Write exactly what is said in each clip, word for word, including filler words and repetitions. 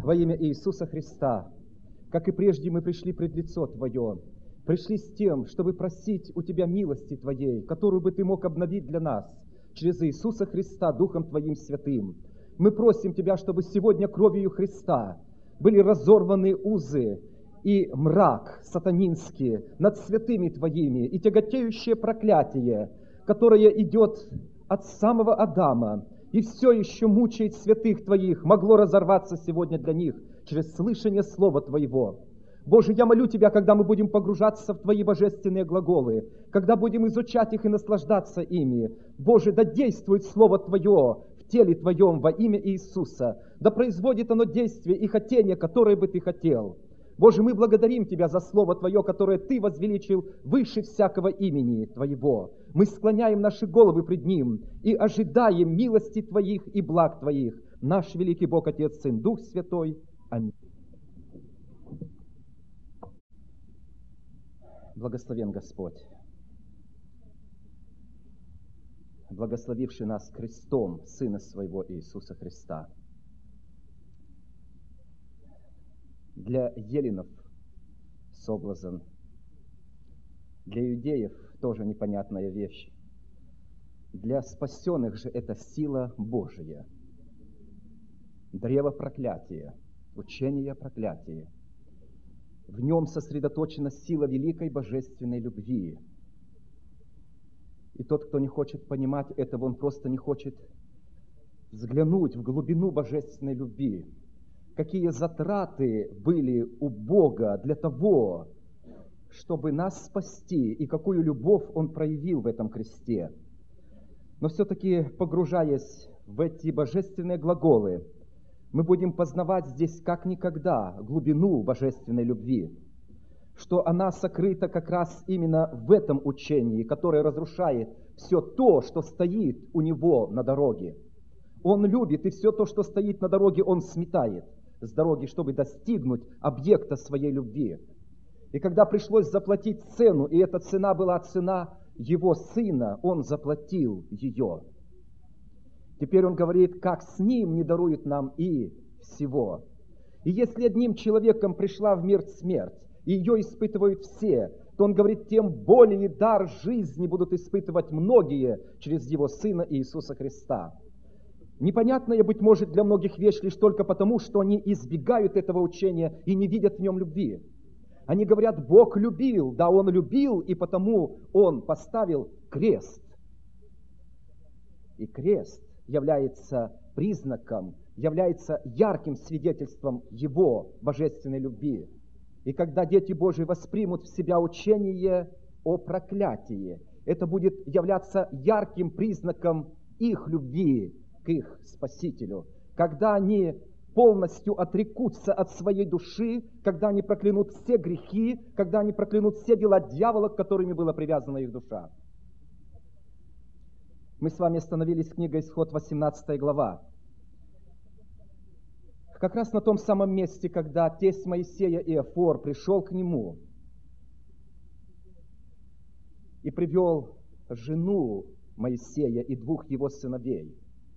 во имя Иисуса Христа, как и прежде мы пришли пред лицо Твое, пришли с тем, чтобы просить у Тебя милости Твоей, которую бы Ты мог обновить для нас через Иисуса Христа Духом Твоим Святым. Мы просим Тебя, чтобы сегодня кровью Христа были разорваны узы и мрак сатанинский над святыми Твоими, и тяготеющее проклятие, которое идет от самого Адама, и все еще мучает святых Твоих, могло разорваться сегодня для них через слышание Слова Твоего. Боже, я молю Тебя, когда мы будем погружаться в Твои божественные глаголы, когда будем изучать их и наслаждаться ими, Боже, да действует Слово Твое в теле Твоем во имя Иисуса, да производит оно действие и хотение, которое бы Ты хотел. Боже, мы благодарим Тебя за Слово Твое, которое Ты возвеличил выше всякого имени Твоего. Мы склоняем наши головы пред Ним и ожидаем милости Твоих и благ Твоих. Наш великий Бог, Отец, Сын, Дух Святой. Аминь. Благословен Господь, благословивший нас крестом Сына Своего Иисуса Христа. Для еленов соблазн, для иудеев тоже непонятная вещь. Для спасенных же это сила Божия. Древо проклятия, учение о проклятии. В нем сосредоточена сила великой божественной любви. И тот, кто не хочет понимать этого, он просто не хочет взглянуть в глубину божественной любви. Какие затраты были у Бога для того, чтобы нас спасти, и какую любовь Он проявил в этом кресте. Но все-таки, погружаясь в эти божественные глаголы, мы будем познавать здесь как никогда глубину божественной любви, что она сокрыта как раз именно в этом учении, которое разрушает все то, что стоит у него на дороге. Он любит, и все то, что стоит на дороге, он сметает с дороги, чтобы достигнуть объекта своей любви. И когда пришлось заплатить цену, и эта цена была цена его сына, он заплатил ее. Теперь он говорит, как с ним не дарует нам и всего. И если одним человеком пришла в мир смерть, и ее испытывают все, то он говорит, тем более дар жизни будут испытывать многие через его Сына Иисуса Христа. Непонятная, быть может, для многих вещь лишь только потому, что они избегают этого учения и не видят в нем любви. Они говорят, Бог любил, да, Он любил, и потому Он поставил крест. И крест является признаком, является ярким свидетельством Его божественной любви. И когда дети Божьи воспримут в себя учение о проклятии, это будет являться ярким признаком их любви к их Спасителю. Когда они полностью отрекутся от своей души, когда они проклянут все грехи, когда они проклянут все дела дьявола, к которыми была привязана их душа. Мы с вами остановились, книга Исход, восемнадцатая глава. Как раз на том самом месте, когда тесть Моисея Иофор пришел к нему и привел жену Моисея и двух его сыновей,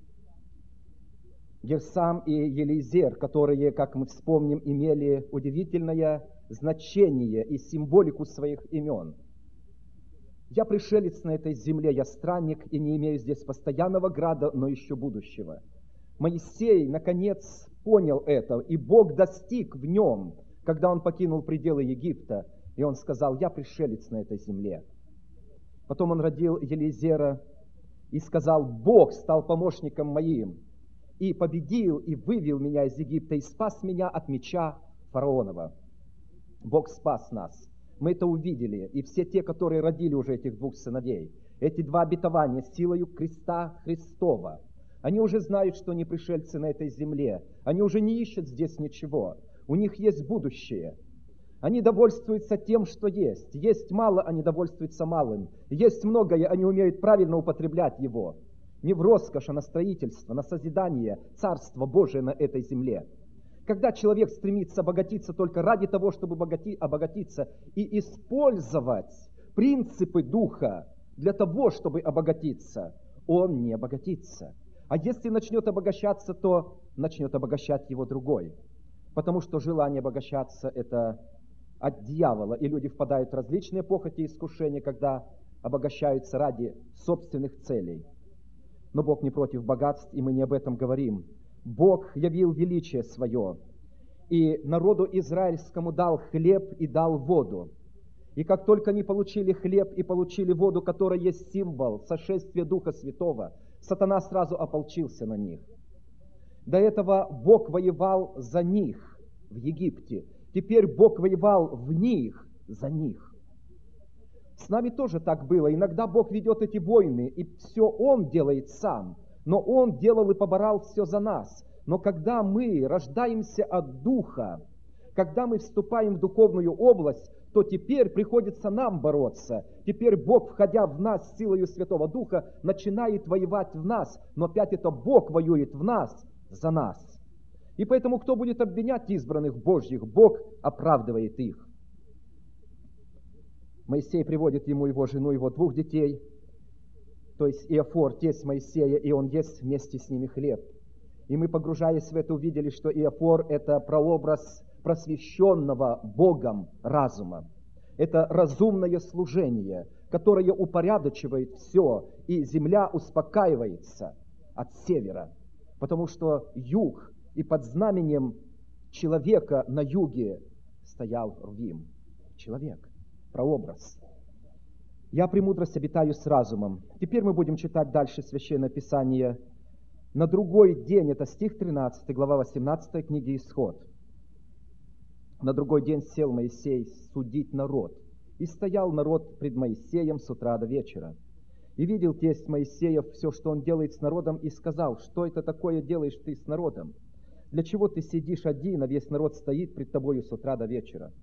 Герсам и Елизер, которые, как мы вспомним, имели удивительное значение и символику своих имен. Я пришелец на этой земле, я странник и не имею здесь постоянного града, но еще будущего. Моисей, наконец, понял это, и Бог достиг в нем, когда он покинул пределы Египта, и он сказал, я пришелец на этой земле. Потом он родил Елизера и сказал, Бог стал помощником моим, и победил, и вывел меня из Египта, и спас меня от меча фараонова. Бог спас нас. Мы это увидели, и все те, которые родили уже этих двух сыновей, эти два обетования силою креста Христова, они уже знают, что они пришельцы на этой земле. Они уже не ищут здесь ничего. У них есть будущее. Они довольствуются тем, что есть. Есть мало, они довольствуются малым. Есть многое, они умеют правильно употреблять его. Не в роскошь, а на строительство, на созидание Царства Божия на этой земле. Когда человек стремится обогатиться только ради того, чтобы обогати, обогатиться и использовать принципы Духа для того, чтобы обогатиться, он не обогатится. А если начнет обогащаться, то начнет обогащать его другой. потому что желание обогащаться – это от дьявола, и люди впадают в различные похоти и искушения, когда обогащаются ради собственных целей. Но Бог не против богатств, и мы не об этом говорим. Бог явил величие свое, и народу израильскому дал хлеб и дал воду. И как только они получили хлеб и получили воду, которая есть символ сошествия Духа Святого, сатана сразу ополчился на них. До этого Бог воевал за них в Египте. Теперь Бог воевал в них за них. С нами тоже так было. Иногда Бог ведет эти войны, и все Он делает сам. Но Он делал и поборал все за нас. Но когда мы рождаемся от Духа, когда мы вступаем в духовную область, то теперь приходится нам бороться. Теперь Бог, входя в нас силою Святого Духа, начинает воевать в нас. Но опять это Бог воюет в нас за нас. И поэтому кто будет обвинять избранных Божьих? Бог оправдывает их. Моисей приводит ему его жену, его двух детей, то есть Иофор, тесть Моисея, и он ест вместе с ними хлеб. И мы, погружаясь в это, увидели, что Иофор – это прообраз просвещенного Богом разума. Это разумное служение, которое упорядочивает все, и земля успокаивается от севера, потому что юг, и под знаменем человека на юге стоял Рувим. Человек, прообраз. «Я премудрость обитаю с разумом». Теперь мы будем читать дальше Священное Писание. На другой день, это стих тринадцатый, глава восемнадцатая книги Исход. На другой день сел Моисей судить народ. И стоял народ пред Моисеем с утра до вечера. И видел тесть Моисеев все, что он делает с народом, и сказал: что это такое делаешь ты с народом? Для чего ты сидишь один, а весь народ стоит пред тобою с утра до вечера?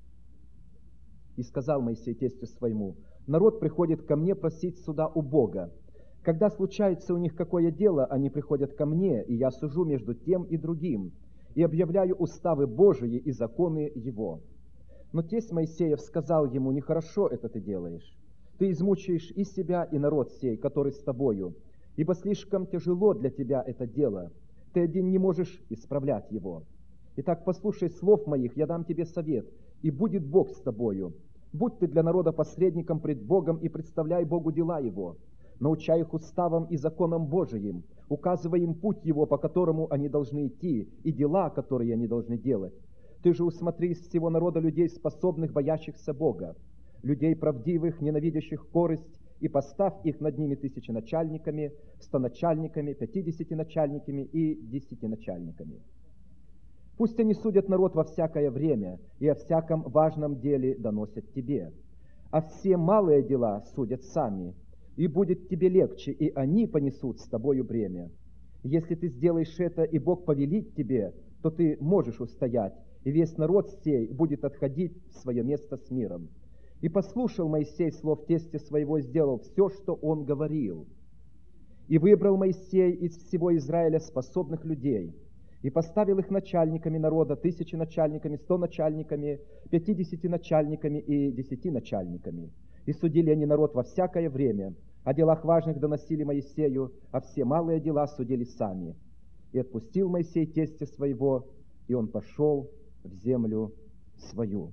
И сказал Моисей тестю своему: народ приходит ко мне просить суда у Бога. Когда случается у них какое дело, они приходят ко мне, и я сужу между тем и другим, и объявляю уставы Божии и законы Его. Но тесть Моисеев сказал ему: нехорошо это ты делаешь. Ты измучаешь и себя, и народ сей, который с тобою, ибо слишком тяжело для тебя это дело. Ты один не можешь исправлять его. Итак, послушай слов моих, я дам тебе совет, и будет Бог с тобою. Будь ты для народа посредником пред Богом и представляй Богу дела Его. Научай их уставам и законам Божиим, указывай им путь Его, по которому они должны идти, и дела, которые они должны делать. Ты же усмотри из всего народа людей, способных, боящихся Бога, людей правдивых, ненавидящих корость, и поставь их над ними тысяченачальниками, стоначальниками, пятидесятиначальниками и десятиначальниками. Пусть они судят народ во всякое время, и о всяком важном деле доносят тебе. А все малые дела судят сами, и будет тебе легче, и они понесут с тобою бремя. Если ты сделаешь это, и Бог повелит тебе, то ты можешь устоять, и весь народ сей будет отходить в свое место с миром. И послушал Моисей слов тестя своего, и сделал все, что он говорил. И выбрал Моисей из всего Израиля способных людей, и поставил их начальниками народа, тысяченачальниками, стоначальниками, пятидесятиначальниками и десятиначальниками. И судили они народ во всякое время, о делах важных доносили Моисею, а все малые дела судили сами. И отпустил Моисей тестя своего, и он пошел в землю свою.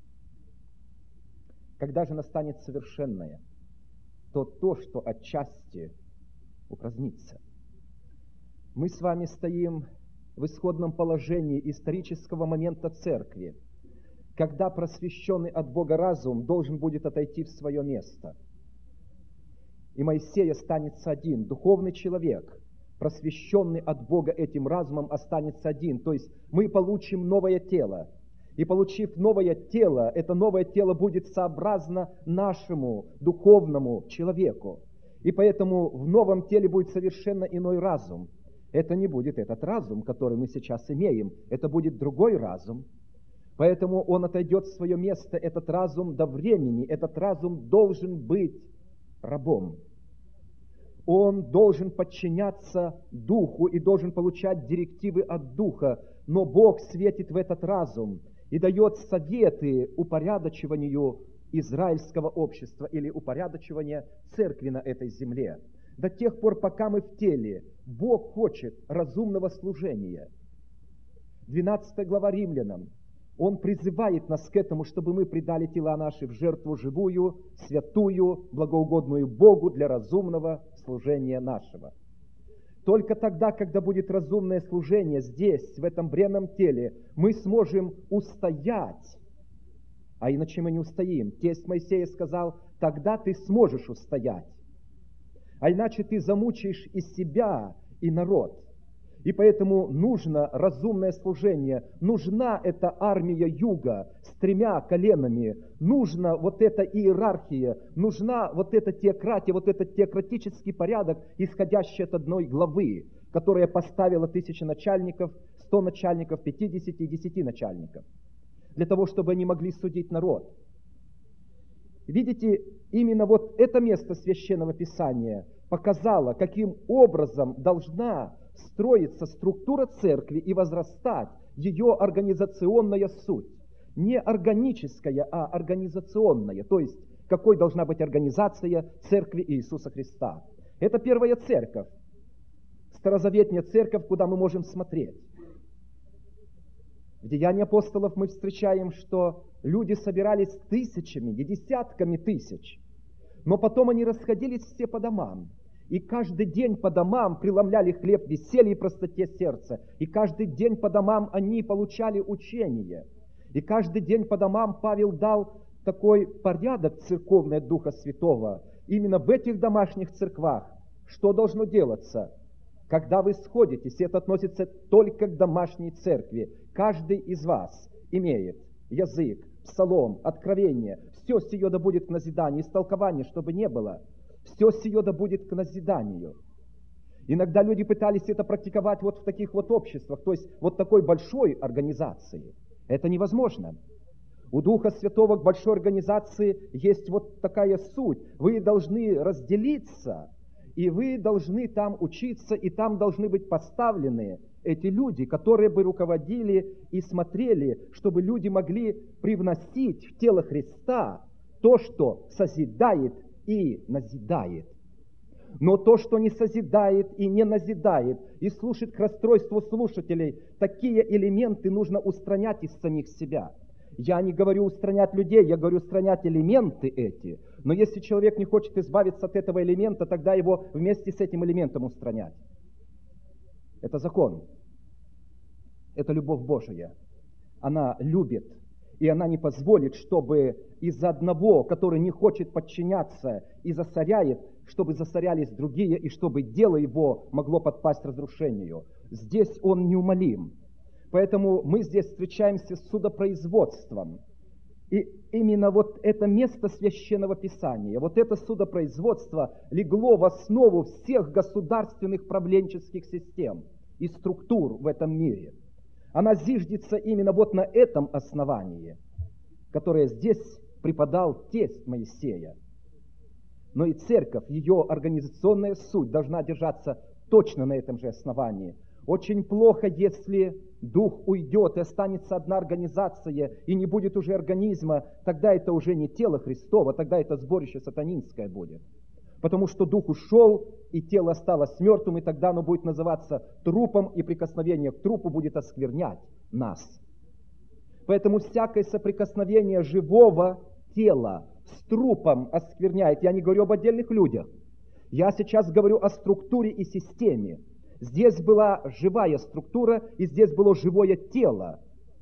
Когда же настанет совершенное, то то, что отчасти упразднится. Мы с вами стоим в исходном положении исторического момента церкви, когда просвещенный от Бога разум должен будет отойти в свое место. И Моисей останется один, духовный человек, просвещенный от Бога этим разумом, останется один. То есть мы получим новое тело. И получив новое тело, это новое тело будет сообразно нашему духовному человеку. И поэтому в новом теле будет совершенно иной разум. Это не будет этот разум, который мы сейчас имеем, это будет другой разум. Поэтому он отойдет в свое место, этот разум, до времени. Этот разум должен быть рабом. Он должен подчиняться Духу и должен получать директивы от Духа. Но Бог светит в этот разум и дает советы упорядочиванию израильского общества или упорядочивания церкви на этой земле. До тех пор, пока мы в теле, Бог хочет разумного служения. двенадцатая глава Римлянам, он призывает нас к этому, чтобы мы предали тела наши в жертву живую, святую, благоугодную Богу для разумного служения нашего. Только тогда, когда будет разумное служение здесь, в этом бренном теле, мы сможем устоять. А иначе мы не устоим. Тесть Моисея сказал, тогда ты сможешь устоять. А иначе ты замучаешь и себя, и народ. И поэтому нужно разумное служение, нужна эта армия юга с тремя коленами, нужна вот эта иерархия, нужна вот эта теократия, вот этот теократический порядок, исходящий от одной главы, которая поставила тысячи начальников, сто начальников, пятьдесят и десять начальников, для того, чтобы они могли судить народ. Видите, именно вот это место Священного Писания показало, каким образом должна строится структура церкви и возрастать ее организационная суть. Не органическая, а организационная. То есть, какой должна быть организация церкви Иисуса Христа. Это первая церковь. Старозаветная церковь, куда мы можем смотреть. В Деянии апостолов мы встречаем, что люди собирались тысячами и десятками тысяч. Но потом они расходились все по домам. И каждый день по домам преломляли хлеб в веселье и простоте сердца. И каждый день по домам они получали учение. И каждый день по домам Павел дал такой порядок церковный от Духа Святого. Именно в этих домашних церквах что должно делаться? Когда вы сходитесь, это относится только к домашней церкви. Каждый из вас имеет язык, псалом, откровение. Все сие да будет к назиданию, истолкование, чтобы не было. Все сие да будет к назиданию. Иногда люди пытались это практиковать вот в таких вот обществах, то есть вот такой большой организации. Это невозможно. У Духа Святого к большой организации есть вот такая суть. Вы должны разделиться, и вы должны там учиться, и там должны быть поставлены эти люди, которые бы руководили и смотрели, чтобы люди могли привносить в тело Христа то, что созидает и назидает. Но то, что не созидает и не назидает, и служит к расстройству слушателей, такие элементы нужно устранять из самих себя. Я не говорю устранять людей, я говорю устранять элементы эти. Но если человек не хочет избавиться от этого элемента, тогда его вместе с этим элементом устранять. Это закон. Это любовь Божия. Она любит. И она не позволит, чтобы из-за одного, который не хочет подчиняться и засоряет, чтобы засорялись другие, и чтобы дело его могло подпасть разрушению. Здесь он неумолим. Поэтому мы здесь встречаемся с судопроизводством. И именно вот это место Священного Писания, вот это судопроизводство легло в основу всех государственных правленческих систем и структур в этом мире. Она зиждется именно вот на этом основании, которое здесь преподал тесть Моисея. Но и церковь, ее организационная суть должна держаться точно на этом же основании. Очень плохо, если дух уйдет, и останется одна организация, и не будет уже организма, тогда это уже не тело Христово, тогда это сборище сатанинское будет. Потому что дух ушел, и тело осталось мертвым, и тогда оно будет называться трупом, и прикосновение к трупу будет осквернять нас. Поэтому всякое соприкосновение живого тела с трупом оскверняет. Я не говорю об отдельных людях. Я сейчас говорю о структуре и системе. Здесь была живая структура, и здесь было живое тело.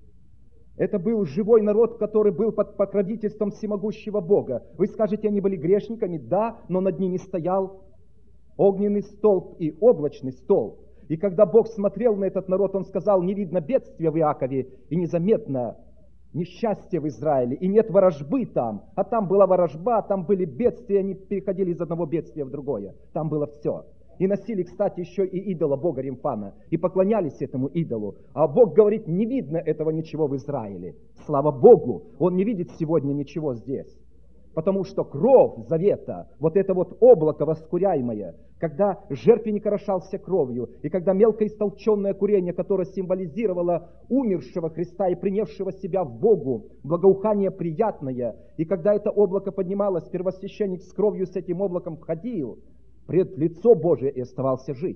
Это был живой народ, который был под покровительством всемогущего Бога. Вы скажете, они были грешниками? Да, но над ними стоял огненный столб и облачный столб. И когда Бог смотрел на этот народ, Он сказал, не видно бедствия в Иакове, и незаметно несчастье в Израиле, и нет ворожбы там. А там была ворожба, там были бедствия, они переходили из одного бедствия в другое. Там было все. И носили, кстати, еще и идола Бога Римфана, и поклонялись этому идолу. А Бог говорит, не видно этого ничего в Израиле. Слава Богу, Он не видит сегодня ничего здесь. Потому что кровь завета, вот это вот облако воскуряемое, когда жертвенник орошался кровью, и когда мелкое истолченное курение, которое символизировало умершего Христа и принесшего себя в Богу, благоухание приятное, и когда это облако поднималось, первосвященник с кровью с этим облаком входил пред лицо Божие и оставался жить.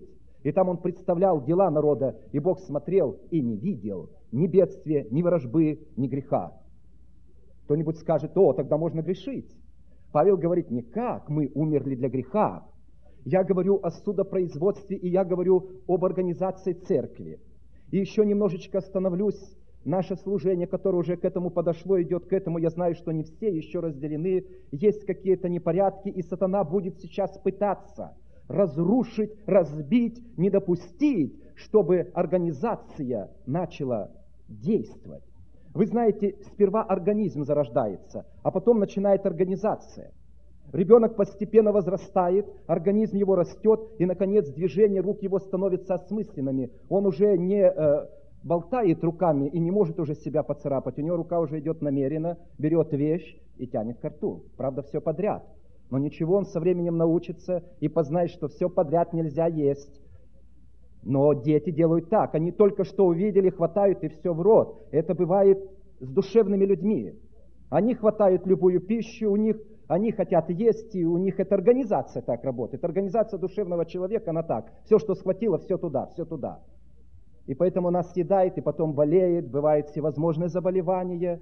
И там он представлял дела народа, и Бог смотрел и не видел ни бедствия, ни ворожбы, ни греха. Кто-нибудь скажет: о, тогда можно грешить. Павел говорит: никак, мы умерли для греха. Я говорю о судопроизводстве, и я говорю об организации церкви. И еще немножечко остановлюсь. Наше служение, которое уже к этому подошло, идет к этому. Я знаю, что не все еще разделены. Есть какие-то непорядки, и сатана будет сейчас пытаться разрушить, разбить, не допустить, чтобы организация начала действовать. Вы знаете, сперва организм зарождается, а потом начинает организация. Ребенок постепенно возрастает, организм его растет, и, наконец, движения рук его становятся осмысленными. Он уже не э, болтает руками и не может уже себя поцарапать. У него рука уже идет намеренно, берет вещь и тянет ко рту. Правда, все подряд. Но ничего, он со временем научится и познает, что все подряд нельзя есть. Но дети делают так. Они только что увидели, хватают и все в рот. Это бывает с душевными людьми. Они хватают любую пищу, у них, они хотят есть, и у них эта организация так работает. Организация душевного человека, она так. Все, что схватило, все туда, все туда. И поэтому нас съедает, и потом болеет, бывают всевозможные заболевания.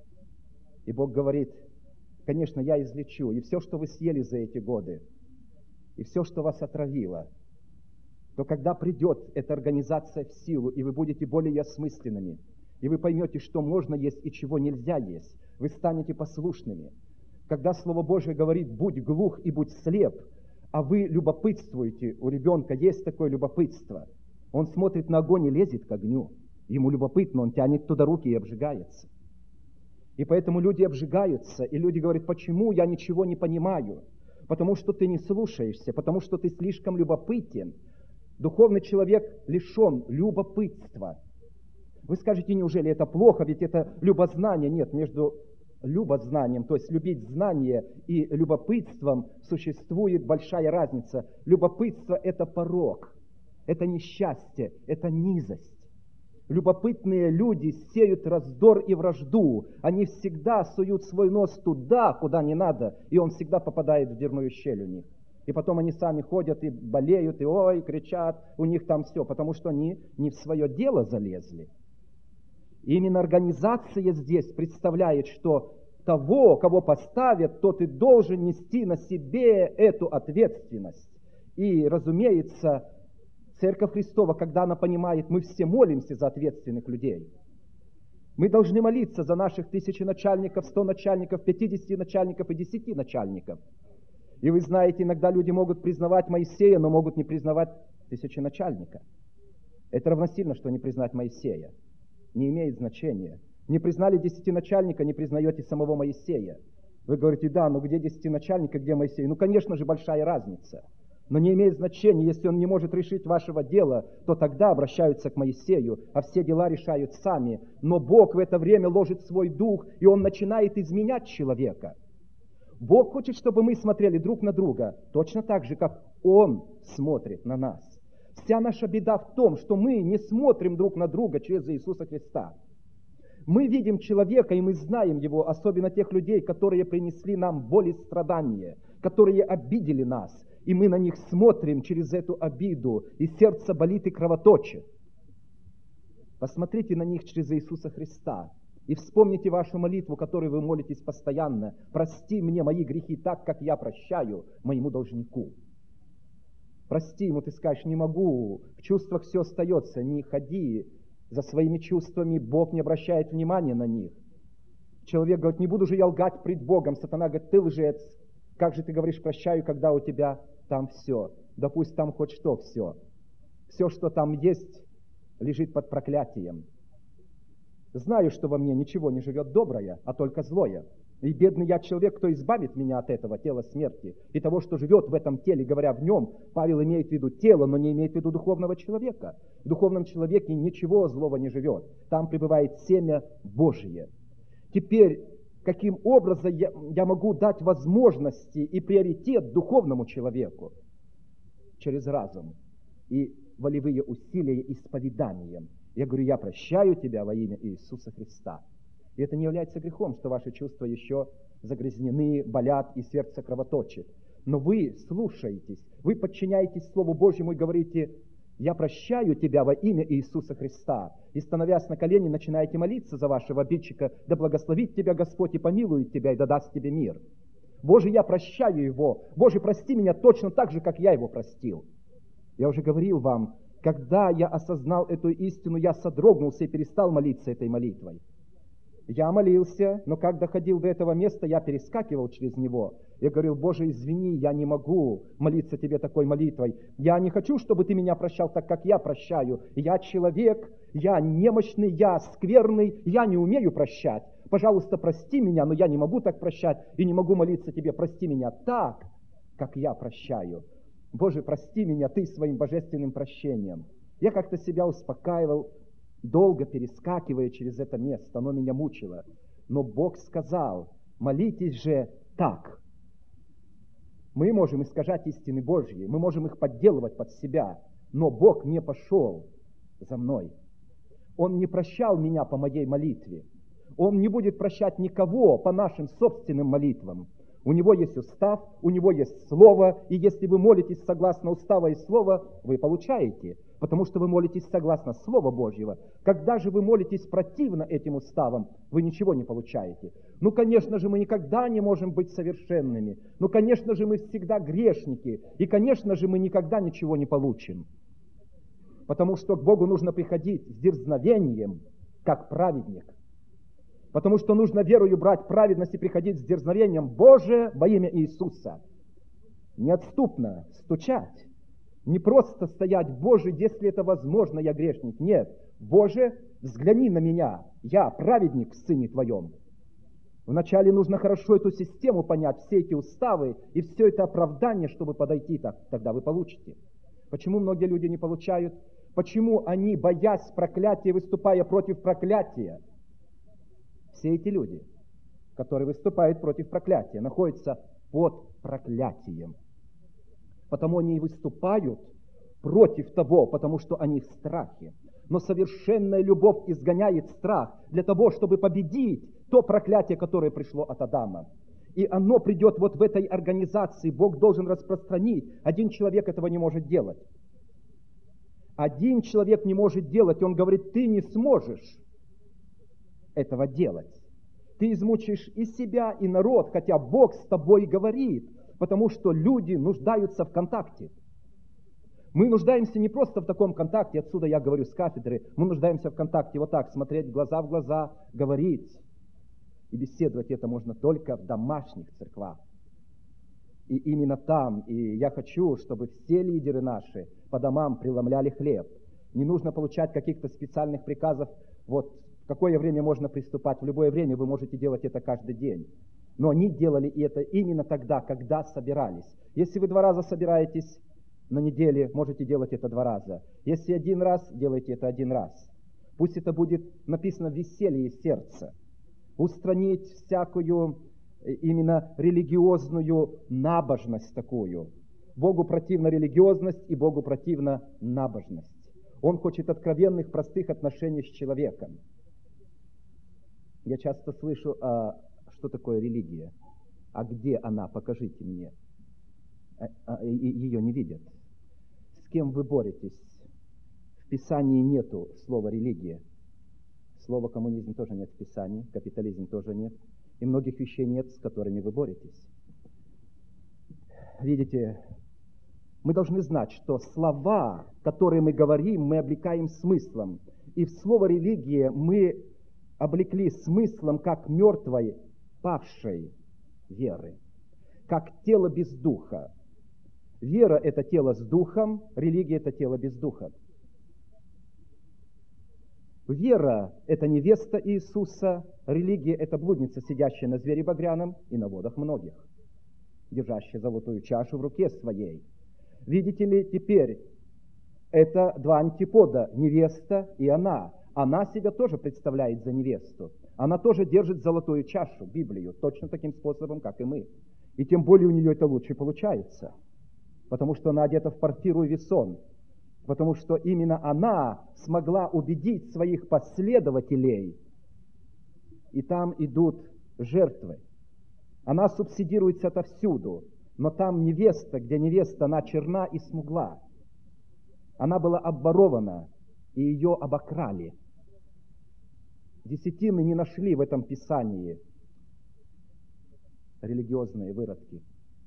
И Бог говорит: конечно, я излечу. И все, что вы съели за эти годы, и все, что вас отравило, то когда придет эта организация в силу, и вы будете более осмысленными, и вы поймете, что можно есть и чего нельзя есть, вы станете послушными. Когда Слово Божие говорит: будь глух и будь слеп, а вы любопытствуете, у ребенка есть такое любопытство. Он смотрит на огонь и лезет к огню. Ему любопытно, он тянет туда руки и обжигается. И поэтому люди обжигаются, и люди говорят: почему я ничего не понимаю? Потому что ты не слушаешься, потому что ты слишком любопытен. Духовный человек лишен любопытства. Вы скажете: неужели это плохо, ведь это любознание? Нет, между любознанием, то есть любить знание, и любопытством существует большая разница. Любопытство – это порок, это несчастье, это низость. Любопытные люди сеют раздор и вражду. Они всегда суют свой нос туда, куда не надо, и он всегда попадает в дверную щель у них. И потом они сами ходят и болеют, и ой, кричат, у них там все, потому что они не в свое дело залезли. И именно организация здесь представляет, что того, кого поставят, тот и должен нести на себе эту ответственность. И, разумеется, Церковь Христова, когда она понимает, мы все молимся за ответственных людей. Мы должны молиться за наших тысячи начальников, сто начальников, пятьдесят начальников и десяти начальников. И вы знаете, иногда люди могут признавать Моисея, но могут не признавать тысяченачальника. Это равносильно, что не признать Моисея. Не имеет значения. Не признали десятиначальника, не признаете самого Моисея. Вы говорите: да, но где десятиначальник, а где Моисей? Ну, конечно же, большая разница. Но не имеет значения, если он не может решить вашего дела, то тогда обращаются к Моисею, а все дела решают сами. Но Бог в это время ложит свой дух, и Он начинает изменять человека. Бог хочет, чтобы мы смотрели друг на друга, точно так же, как Он смотрит на нас. Вся наша беда в том, что мы не смотрим друг на друга через Иисуса Христа. Мы видим человека, и мы знаем его, особенно тех людей, которые принесли нам боль и страдания, которые обидели нас. И мы на них смотрим через эту обиду, и сердце болит и кровоточит. Посмотрите на них через Иисуса Христа. И вспомните вашу молитву, которой вы молитесь постоянно. «Прости мне мои грехи так, как я прощаю моему должнику». Прости ему, ты скажешь: не могу, в чувствах все остается. Не ходи за своими чувствами, Бог не обращает внимания на них. Человек говорит: не буду же я лгать пред Богом. Сатана говорит: ты лжец. Как же ты говоришь прощаю, когда у тебя там все? Да пусть там хоть что все. Все, что там есть, лежит под проклятием. Знаю, что во мне ничего не живет доброе, а только злое. И бедный я человек, кто избавит меня от этого тела смерти и того, что живет в этом теле, говоря в нем. Павел имеет в виду тело, но не имеет в виду духовного человека. В духовном человеке ничего злого не живет. Там пребывает семя Божие. Теперь, каким образом я, я могу дать возможности и приоритет духовному человеку? Через разум и волевые усилия исповеданием. Я говорю: я прощаю тебя во имя Иисуса Христа. И это не является грехом, что ваши чувства еще загрязнены, болят и сердце кровоточит. Но вы слушаетесь, вы подчиняетесь Слову Божьему и говорите: Я прощаю тебя во имя Иисуса Христа. И, становясь на колени, начинаете молиться за вашего обидчика. Да благословит тебя Господь и помилует тебя, и да даст тебе мир. Боже, я прощаю его. Боже, прости меня точно так же, как я его простил. Я уже говорил вам, когда я осознал эту истину, я содрогнулся и перестал молиться этой молитвой. Я молился, но как доходил до этого места, я перескакивал через него. Я говорил: Боже, извини, я не могу молиться тебе такой молитвой. Я не хочу, чтобы ты меня прощал так, как я прощаю. Я человек, я немощный, я скверный, я не умею прощать. Пожалуйста, прости меня, но я не могу так прощать и не могу молиться тебе: прости меня так, как я прощаю. Боже, прости меня ты своим божественным прощением. Я как-то себя успокаивал, долго перескакивая через это место, оно меня мучило. Но Бог сказал: молитесь же так. Мы можем искажать истины Божьи, мы можем их подделывать под себя, но Бог не пошел за мной. Он не прощал меня по моей молитве. Он не будет прощать никого по нашим собственным молитвам. У него есть устав, у него есть слово, и если вы молитесь согласно устава и слова, вы получаете, потому что вы молитесь согласно Слова Божьего. Когда же вы молитесь противно этим уставам, вы ничего не получаете. Ну, конечно же, мы никогда не можем быть совершенными. Ну, конечно же, мы всегда грешники. И, конечно же, мы никогда ничего не получим. Потому что к Богу нужно приходить с дерзновением, как праведник. Потому что нужно верою брать праведность и приходить с дерзновением: Боже, во имя Иисуса. Неотступно стучать. Не просто стоять: Боже, если это возможно, я грешник. Нет. Боже, взгляни на меня. Я праведник в Сыне Твоем. Вначале нужно хорошо эту систему понять, все эти уставы и все это оправдание, чтобы подойти так. Тогда вы получите. Почему многие люди не получают? Почему они, боясь проклятия, выступая против проклятия? Все эти люди, которые выступают против проклятия, находятся под проклятием. Потому они и выступают против того, потому что они в страхе. Но совершенная любовь изгоняет страх для того, чтобы победить то проклятие, которое пришло от Адама. И оно придет вот в этой организации. Бог должен распространить. Один человек этого не может делать. Один человек не может делать. Он говорит: ты не сможешь этого делать. Ты измучаешь и себя, и народ, хотя Бог с тобой говорит, потому что люди нуждаются в контакте. Мы нуждаемся не просто в таком контакте, отсюда я говорю с кафедры, мы нуждаемся в контакте вот так, смотреть глаза в глаза, говорить. И беседовать это можно только в домашних церквах. И именно там, и я хочу, чтобы все лидеры наши по домам преломляли хлеб. Не нужно получать каких-то специальных приказов, вот в какое время можно приступать, в любое время вы можете делать это каждый день. Но они делали это именно тогда, когда собирались. Если вы два раза собираетесь на неделе, можете делать это два раза. Если один раз, делайте это один раз. Пусть это будет написано в веселье сердца. Устранить всякую именно религиозную набожность такую. Богу противна религиозность и Богу противна набожность. Он хочет откровенных, простых отношений с человеком. Я часто слышу: а что такое религия? А где она? Покажите мне. А, а, и, ее не видят. С кем вы боретесь? В Писании нету слова религия. Слова коммунизм тоже нет в Писании, капитализм тоже нет. И многих вещей нет, с которыми вы боретесь. Видите, мы должны знать, что слова, которые мы говорим, мы облекаем смыслом. И в слово религия мы облекли смыслом как мертвой, павшей веры, как тело без духа. Вера – это тело с духом, религия – это тело без духа. Вера – это невеста Иисуса, религия – это блудница, сидящая на звере багряном и на водах многих, держащая золотую чашу в руке своей. Видите ли, теперь это два антипода – невеста и она. Она себя тоже представляет за невесту. Она тоже держит золотую чашу, Библию, точно таким способом, как и мы. И тем более у нее это лучше получается, потому что она одета в парфиру и весон, потому что именно она смогла убедить своих последователей, и там идут жертвы. Она субсидируется отовсюду, но там невеста, где невеста, она черна и смугла. Она была обворована, и ее обокрали. Десятины не нашли в этом Писании религиозные выродки.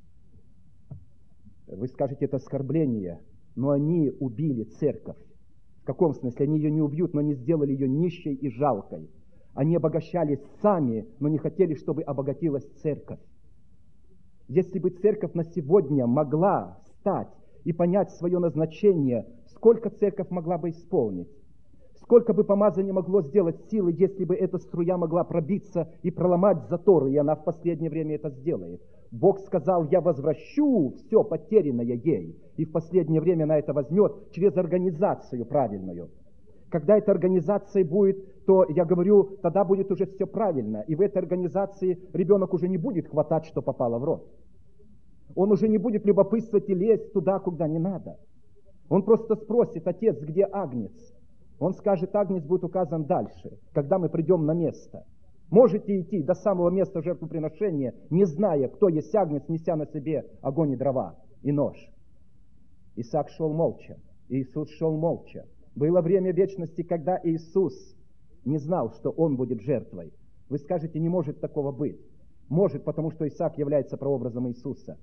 Вы скажете, это оскорбление, но они убили церковь. В каком смысле? Они ее не убьют, но они сделали ее нищей и жалкой. Они обогащались сами, но не хотели, чтобы обогатилась церковь. Если бы церковь на сегодня могла стать и понять свое назначение, сколько церковь могла бы исполнить? Сколько бы помазание могло сделать силы, если бы эта струя могла пробиться и проломать заторы, и она в последнее время это сделает. Бог сказал: я возвращу все потерянное ей, и в последнее время она это возьмет через организацию правильную. Когда эта организация будет, то, я говорю, тогда будет уже все правильно, и в этой организации ребенок уже не будет хватать, что попало в рот. Он уже не будет любопытствовать и лезть туда, куда не надо. Он просто спросит: отец, где агнец? Он скажет: агнец будет указан дальше, когда мы придем на место. Можете идти до самого места жертвоприношения, не зная, кто есть агнец, неся на себе огонь и дрова, и нож. Исаак шел молча, Иисус шел молча. Было время вечности, когда Иисус не знал, что Он будет жертвой. Вы скажете: не может такого быть. Может, потому что Исаак является прообразом Иисуса.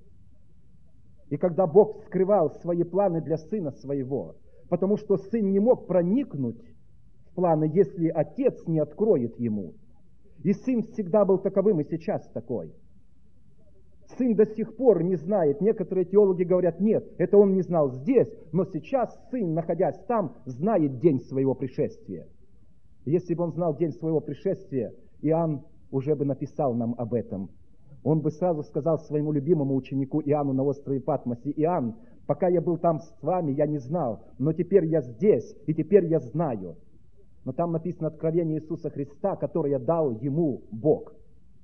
И когда Бог скрывал свои планы для Сына Своего, потому что Сын не мог проникнуть в планы, если Отец не откроет Ему. И Сын всегда был таковым, и сейчас такой. Сын до сих пор не знает. Некоторые теологи говорят: нет, это Он не знал здесь, но сейчас Сын, находясь там, знает день своего пришествия. Если бы Он знал день своего пришествия, Иоанн уже бы написал нам об этом. Он бы сразу сказал своему любимому ученику Иоанну на острове Патмосе: Иоанн, пока я был там с вами, я не знал, но теперь я здесь, и теперь я знаю. Но там написано откровение Иисуса Христа, которое дал ему Бог.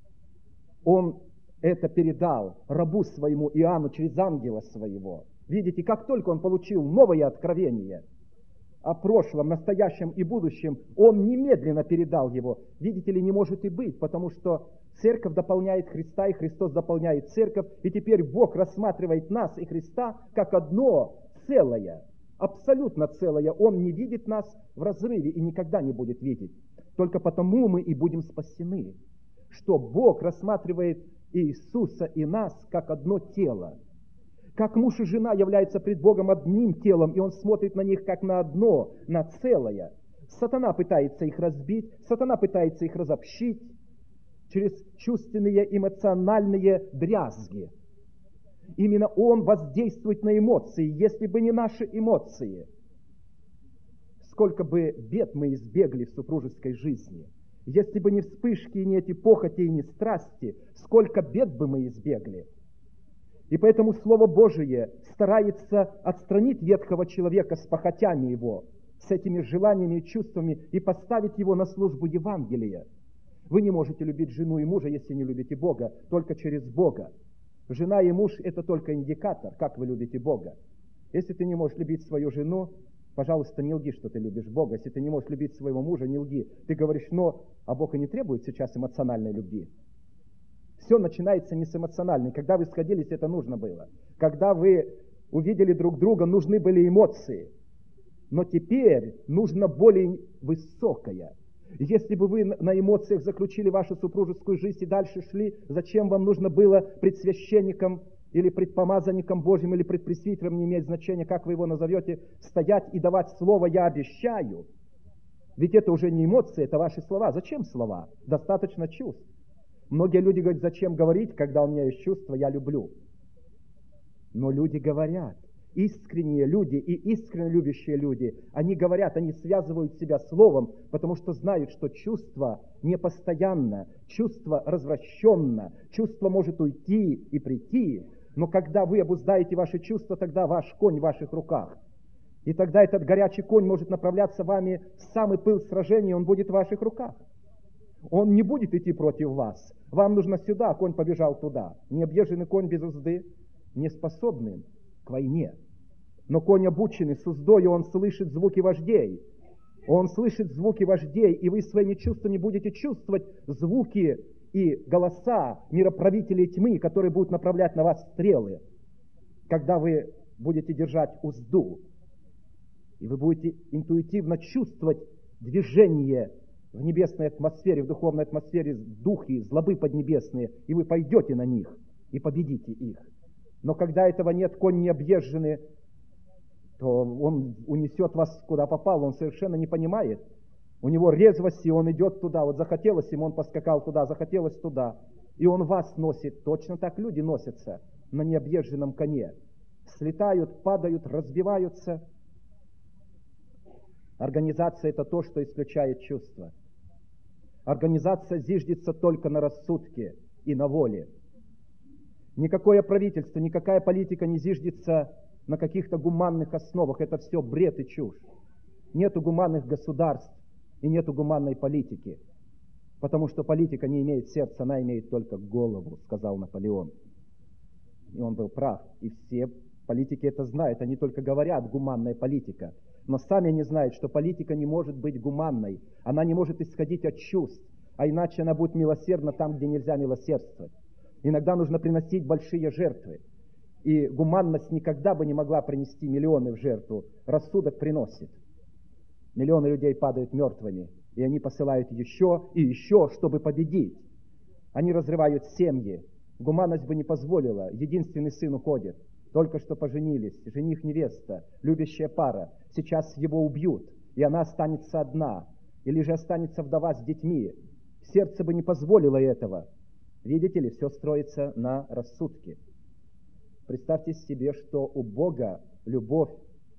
Он это передал рабу своему Иоанну через ангела своего. Видите, как только он получил новое откровение о прошлом, настоящем и будущем, он немедленно передал его. Видите ли, не может и быть, потому что церковь дополняет Христа, и Христос дополняет церковь, и теперь Бог рассматривает нас и Христа как одно целое, абсолютно целое. Он не видит нас в разрыве и никогда не будет видеть. Только потому мы и будем спасены, что Бог рассматривает Иисуса и нас как одно тело. Как муж и жена являются пред Богом одним телом, и Он смотрит на них как на одно, на целое. Сатана пытается их разбить, сатана пытается их разобщить через чувственные, эмоциональные дрязги. Именно он воздействует на эмоции. Если бы не наши эмоции, сколько бы бед мы избегли в супружеской жизни. Если бы не вспышки, не эти похоти и не страсти, сколько бед бы мы избегли. И поэтому Слово Божие старается отстранить ветхого человека с похотями его, с этими желаниями и чувствами, и поставить его на службу Евангелия. Вы не можете любить жену и мужа, если не любите Бога, только через Бога. Жена и муж – это только индикатор, как вы любите Бога. Если ты не можешь любить свою жену, пожалуйста, не лги, что ты любишь Бога. Если ты не можешь любить своего мужа, не лги. Ты говоришь: но, а Бог и не требует сейчас эмоциональной любви. Все начинается не с эмоциональной. Когда вы сходились, это нужно было. Когда вы увидели друг друга, нужны были эмоции. Но теперь нужно более высокое. Если бы вы на эмоциях заключили вашу супружескую жизнь и дальше шли, зачем вам нужно было пред священником или пред помазанником Божьим или пред пресвитером, не имеет значения, как вы его назовете, стоять и давать слово «я обещаю». Ведь это уже не эмоции, это ваши слова. Зачем слова? Достаточно чувств. Многие люди говорят: зачем говорить, когда у меня есть чувство «я люблю». Но люди говорят. Искренние люди и искренне любящие люди, они говорят, они связывают себя словом, потому что знают, что чувство непостоянно, чувство развращенно, чувство может уйти и прийти, но когда вы обуздаете ваши чувства, тогда ваш конь в ваших руках. И тогда этот горячий конь может направляться вами в самый пыл сражения, он будет в ваших руках. Он не будет идти против вас. Вам нужно сюда, конь побежал туда. Необъезженный конь без узды не способный к войне. Но конь обученный с уздою, он слышит звуки вождей. Он слышит звуки вождей, и вы своими чувствами будете чувствовать звуки и голоса мироправителей тьмы, которые будут направлять на вас стрелы, когда вы будете держать узду. И вы будете интуитивно чувствовать движение в небесной атмосфере, в духовной атмосфере, духи, злобы поднебесные, и вы пойдете на них и победите их. Но когда этого нет, конь не объезженный, то он унесет вас куда попало, он совершенно не понимает. У него резвость, и он идет туда. Вот захотелось ему, он поскакал туда, захотелось туда. И он вас носит. Точно так люди носятся на необъезженном коне. Слетают, падают, разбиваются. Организация – это то, что исключает чувства. Организация зиждется только на рассудке и на воле. Никакое правительство, никакая политика не зиждется на каких-то гуманных основах. Это все бред и чушь. Нету гуманных государств и нету гуманной политики. Потому что политика не имеет сердца, она имеет только голову, сказал Наполеон. И он был прав. И все политики это знают. Они только говорят «гуманная политика». Но сами они знают, что политика не может быть гуманной. Она не может исходить от чувств. А иначе она будет милосердна там, где нельзя милосердствовать. Иногда нужно приносить большие жертвы. И гуманность никогда бы не могла принести миллионы в жертву. Рассудок приносит. Миллионы людей падают мертвыми. И они посылают еще и еще, чтобы победить. Они разрывают семьи. Гуманность бы не позволила. Единственный сын уходит. Только что поженились. Жених-невеста. Любящая пара. Сейчас его убьют. И она останется одна. Или же останется вдова с детьми. Сердце бы не позволило этого. Видите ли, все строится на рассудке. Представьте себе, что у Бога любовь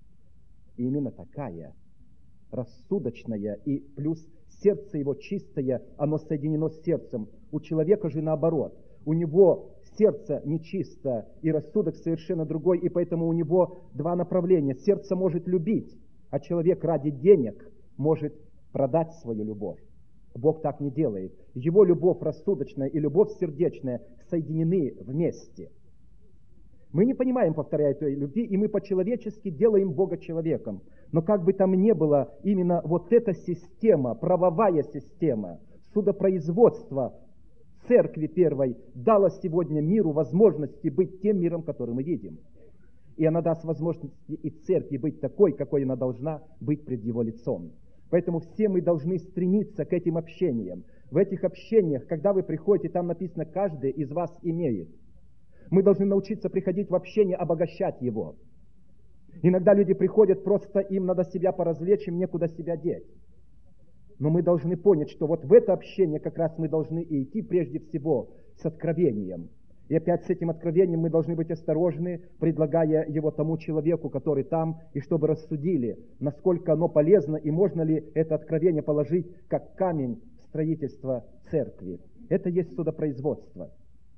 именно такая. Рассудочная, и плюс сердце его чистое, оно соединено с сердцем. У человека же наоборот. У него сердце нечисто, и рассудок совершенно другой, и поэтому у него два направления. Сердце может любить, а человек ради денег может продать свою любовь. Бог так не делает. Его любовь рассудочная и любовь сердечная соединены вместе. Мы не понимаем, повторяю, этой любви, и мы по-человечески делаем Бога человеком. Но как бы там ни было, именно вот эта система, правовая система, судопроизводство Церкви первой дала сегодня миру возможности быть тем миром, который мы видим. И она даст возможность и Церкви быть такой, какой она должна быть пред Его лицом. Поэтому все мы должны стремиться к этим общениям. В этих общениях, когда вы приходите, там написано, каждый из вас имеет. Мы должны научиться приходить в общение, обогащать его. Иногда люди приходят, просто им надо себя поразвлечь, им некуда себя деть. Но мы должны понять, что вот в это общение как раз мы должны и идти прежде всего с откровением. И опять с этим откровением мы должны быть осторожны, предлагая его тому человеку, который там, и чтобы рассудили, насколько оно полезно, и можно ли это откровение положить как камень строительства церкви. Это есть судопроизводство.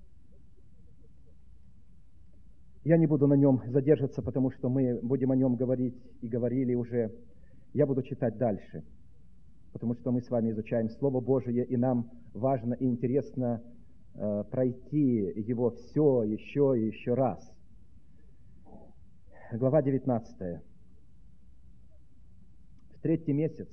Я не буду на нем задерживаться, потому что мы будем о нем говорить и говорили уже. Я буду читать дальше, потому что мы с вами изучаем Слово Божие, и нам важно и интересно э, пройти его все еще и еще раз. Глава девятнадцатая. В третий месяц,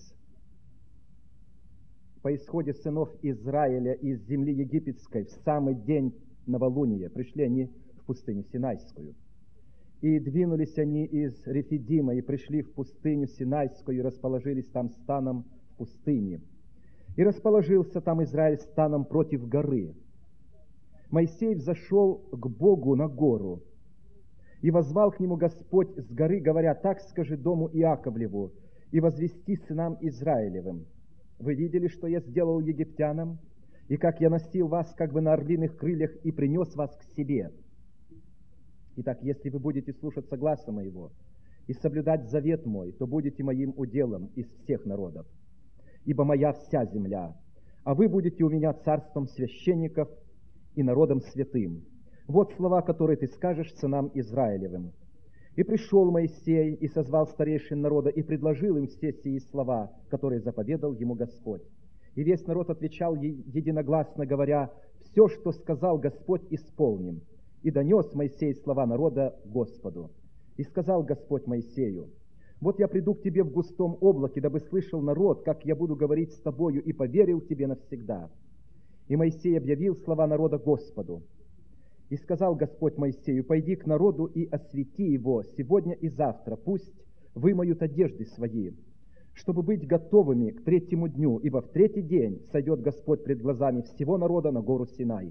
по исходе сынов Израиля из земли египетской, в самый день новолуния, пришли они в пустыню Синайскую. И двинулись они из Рефидима, и пришли в пустыню Синайскую, и расположились там станом в пустыне. И расположился там Израиль станом против горы. Моисей взошел к Богу на гору, и воззвал к нему Господь с горы, говоря: «Так скажи дому Иаковлеву, и возвести сынам Израилевым: вы видели, что я сделал египтянам, и как я носил вас как бы на орлиных крыльях и принес вас к себе. Итак, если вы будете слушаться гласа моего и соблюдать завет мой, то будете моим уделом из всех народов, ибо моя вся земля, а вы будете у меня царством священников и народом святым. Вот слова, которые ты скажешь сынам Израилевым». И пришел Моисей и созвал старейшин народа и предложил им все сии слова, которые заповедал ему Господь. И весь народ отвечал единогласно, говоря: «Все, что сказал Господь, исполним». И донес Моисей слова народа Господу. И сказал Господь Моисею: «Вот я приду к тебе в густом облаке, дабы слышал народ, как я буду говорить с тобою, и поверил тебе навсегда». И Моисей объявил слова народа Господу. И сказал Господь Моисею: «Пойди к народу и освети его сегодня и завтра, пусть вымоют одежды свои, чтобы быть готовыми к третьему дню, ибо в третий день сойдет Господь пред глазами всего народа на гору Синай.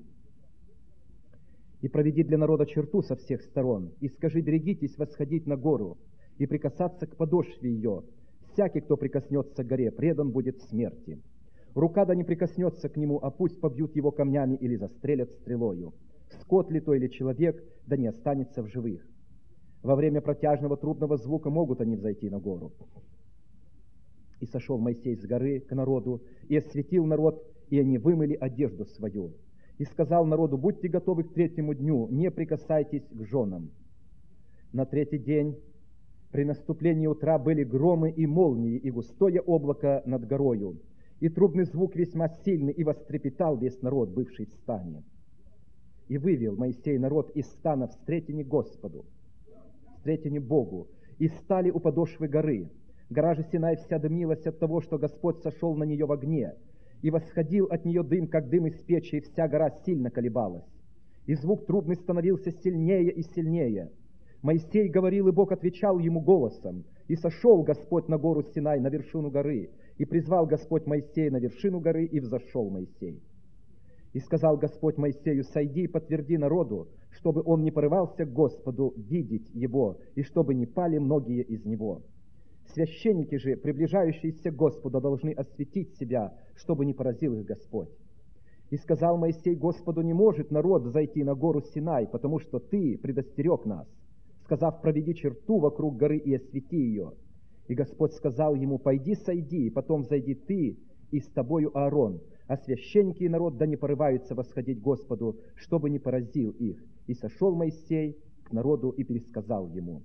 И проведи для народа черту со всех сторон, и скажи: берегитесь восходить на гору и прикасаться к подошве ее. Всякий, кто прикоснется к горе, предан будет смерти. Рука да не прикоснется к нему, а пусть побьют его камнями или застрелят стрелою. Скот ли то или человек, да не останется в живых. Во время протяжного трубного звука могут они взойти на гору. И сошел Моисей с горы к народу, и осветил народ, и они вымыли одежду свою. И сказал народу: будьте готовы к третьему дню, не прикасайтесь к женам. На третий день при наступлении утра были громы и молнии, и густое облако над горою, и трубный звук весьма сильный, и вострепетал весь народ, бывший в стане. И вывел Моисей народ из стана встретине Господу, встретине Богу, и стали у подошвы горы. Гора же Синай вся дымилась от того, что Господь сошел на нее в огне, и восходил от нее дым, как дым из печи, и вся гора сильно колебалась. И звук трубный становился сильнее и сильнее. Моисей говорил, и Бог отвечал ему голосом. И сошел Господь на гору Синай, на вершину горы, и призвал Господь Моисея на вершину горы, и взошел Моисей. И сказал Господь Моисею: сойди и подтверди народу, чтобы он не порывался к Господу видеть его, и чтобы не пали многие из него. Священники же, приближающиеся к Господу, должны осветить себя, чтобы не поразил их Господь. И сказал Моисей Господу: не может народ зайти на гору Синай, потому что ты предостерег нас, сказав: проведи черту вокруг горы и освети ее. И Господь сказал ему: пойди, сойди, и потом зайди ты, и с тобою Аарон, а священники и народ да не порываются восходить Господу, чтобы не поразил их. И сошел Моисей к народу и пересказал ему.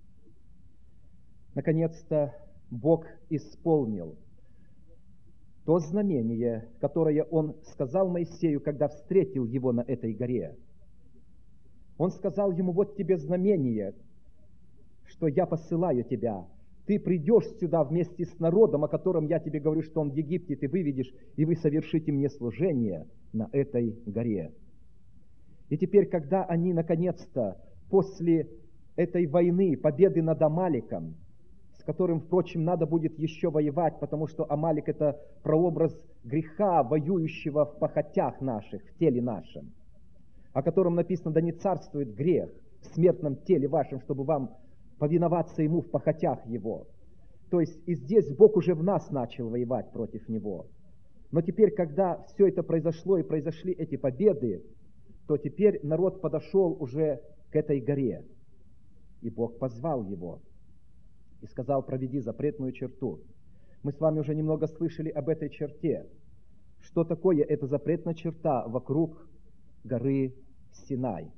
Наконец-то Бог исполнил то знамение, которое Он сказал Моисею, когда встретил его на этой горе. Он сказал ему: вот тебе знамение, что я посылаю тебя. Ты придешь сюда вместе с народом, о котором я тебе говорю, что он в Египте, ты выведешь, и вы совершите мне служение на этой горе. И теперь, когда они наконец-то после этой войны, победы над Амаликом, с которым, впрочем, надо будет еще воевать, потому что Амалик — это прообраз греха, воюющего в похотях наших, в теле нашем, о котором написано: да не царствует грех в смертном теле вашем, чтобы вам повиноваться ему в похотях его. То есть и здесь Бог уже в нас начал воевать против него. Но теперь, когда все это произошло и произошли эти победы, то теперь народ подошел уже к этой горе. И Бог позвал его и сказал: проведи запретную черту. Мы с вами уже немного слышали об этой черте. Что такое эта запретная черта вокруг горы Синай?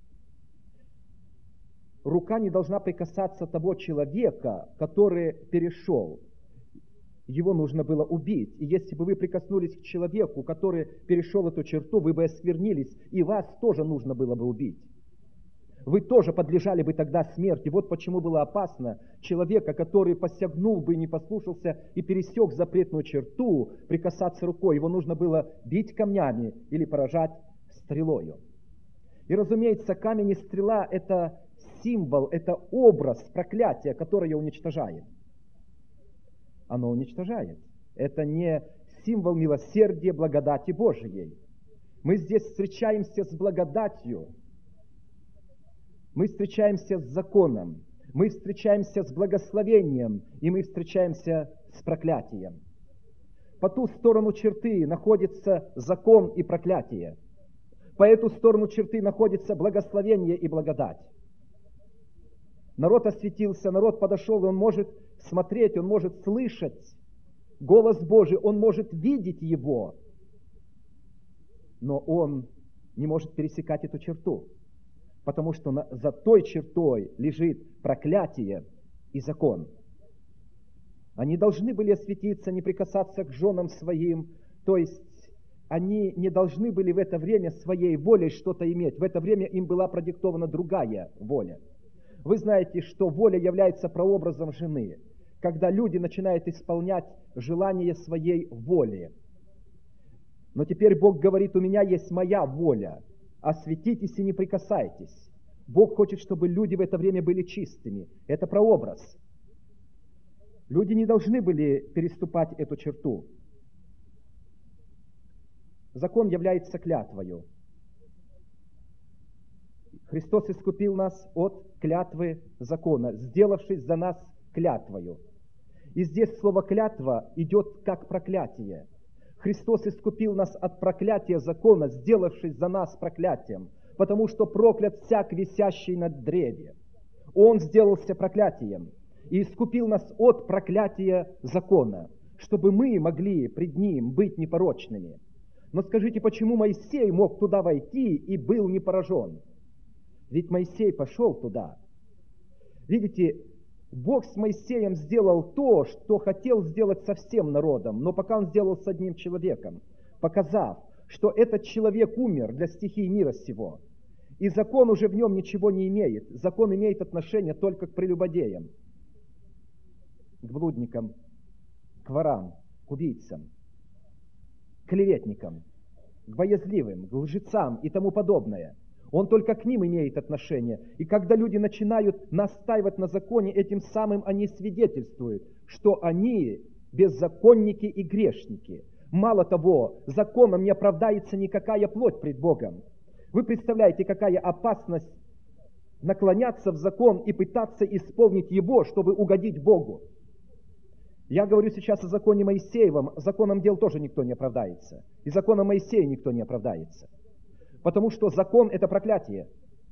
Рука не должна прикасаться того человека, который перешел. Его нужно было убить. И если бы вы прикоснулись к человеку, который перешел эту черту, вы бы осквернились, и вас тоже нужно было бы убить. Вы тоже подлежали бы тогда смерти. Вот почему было опасно человека, который посягнул бы и не послушался и пересек запретную черту, прикасаться рукой. Его нужно было бить камнями или поражать стрелою. И, разумеется, камень и стрела — это символ, это образ проклятия, которое уничтожает. Оно уничтожает. Это не символ милосердия, благодати Божией. Мы здесь встречаемся с благодатью. Мы встречаемся с законом. Мы встречаемся с благословением. И мы встречаемся с проклятием. По ту сторону черты находится закон и проклятие. По эту сторону черты находится благословение и благодать. Народ осветился, народ подошел, и он может смотреть, он может слышать голос Божий, он может видеть его, но он не может пересекать эту черту, потому что на, за той чертой лежит проклятие и закон. Они должны были осветиться, не прикасаться к женам своим, то есть они не должны были в это время своей волей что-то иметь. В это время им была продиктована другая воля. Вы знаете, что воля является прообразом жены, когда люди начинают исполнять желание своей воли. Но теперь Бог говорит: у меня есть моя воля, осветитесь и не прикасайтесь. Бог хочет, чтобы люди в это время были чистыми. Это прообраз. Люди не должны были переступать эту черту. Закон является клятвою. Христос искупил нас от клятвы закона, сделавшись за нас клятвою. И здесь слово «клятва» идет как проклятие. Христос искупил нас от проклятия закона, сделавшись за нас проклятием, потому что проклят всяк, висящий на древе. Он сделался проклятием и искупил нас от проклятия закона, чтобы мы могли пред Ним быть непорочными. Но скажите, почему Моисей мог туда войти и был не поражен? Ведь Моисей пошел туда. Видите, Бог с Моисеем сделал то, что хотел сделать со всем народом, но пока Он сделал с одним человеком, показав, что этот человек умер для стихий мира сего, и закон уже в нем ничего не имеет. Закон имеет отношение только к прелюбодеям, к блудникам, к ворам, к убийцам, к клеветникам, к боязливым, к лжецам и тому подобное. Он только к ним имеет отношение. И когда люди начинают настаивать на законе, этим самым они свидетельствуют, что они беззаконники и грешники. Мало того, законом не оправдается никакая плоть пред Богом. Вы представляете, какая опасность наклоняться в закон и пытаться исполнить его, чтобы угодить Богу. Я говорю сейчас о законе Моисеевом. Законом дел тоже никто не оправдается. И законом Моисея никто не оправдается. Потому что закон – это проклятие.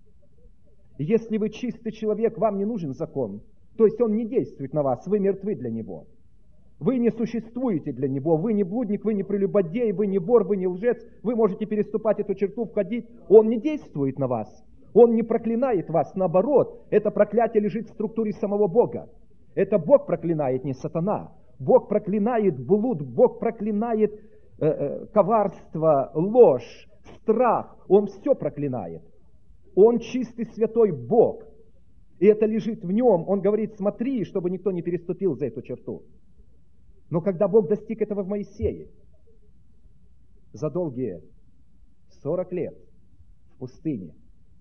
Если вы чистый человек, вам не нужен закон. То есть он не действует на вас, вы мертвы для него. Вы не существуете для него, вы не блудник, вы не прелюбодей, вы не вор, вы не лжец. Вы можете переступать эту черту, входить. Он не действует на вас. Он не проклинает вас, наоборот. Это проклятие лежит в структуре самого Бога. Это Бог проклинает, не сатана. Бог проклинает блуд, Бог проклинает э, э, коварство, ложь, страх. Он все проклинает. Он чистый святой Бог. И это лежит в нем. Он говорит, смотри, чтобы никто не переступил за эту черту. Но когда Бог достиг этого в Моисее, за долгие сорок лет в пустыне,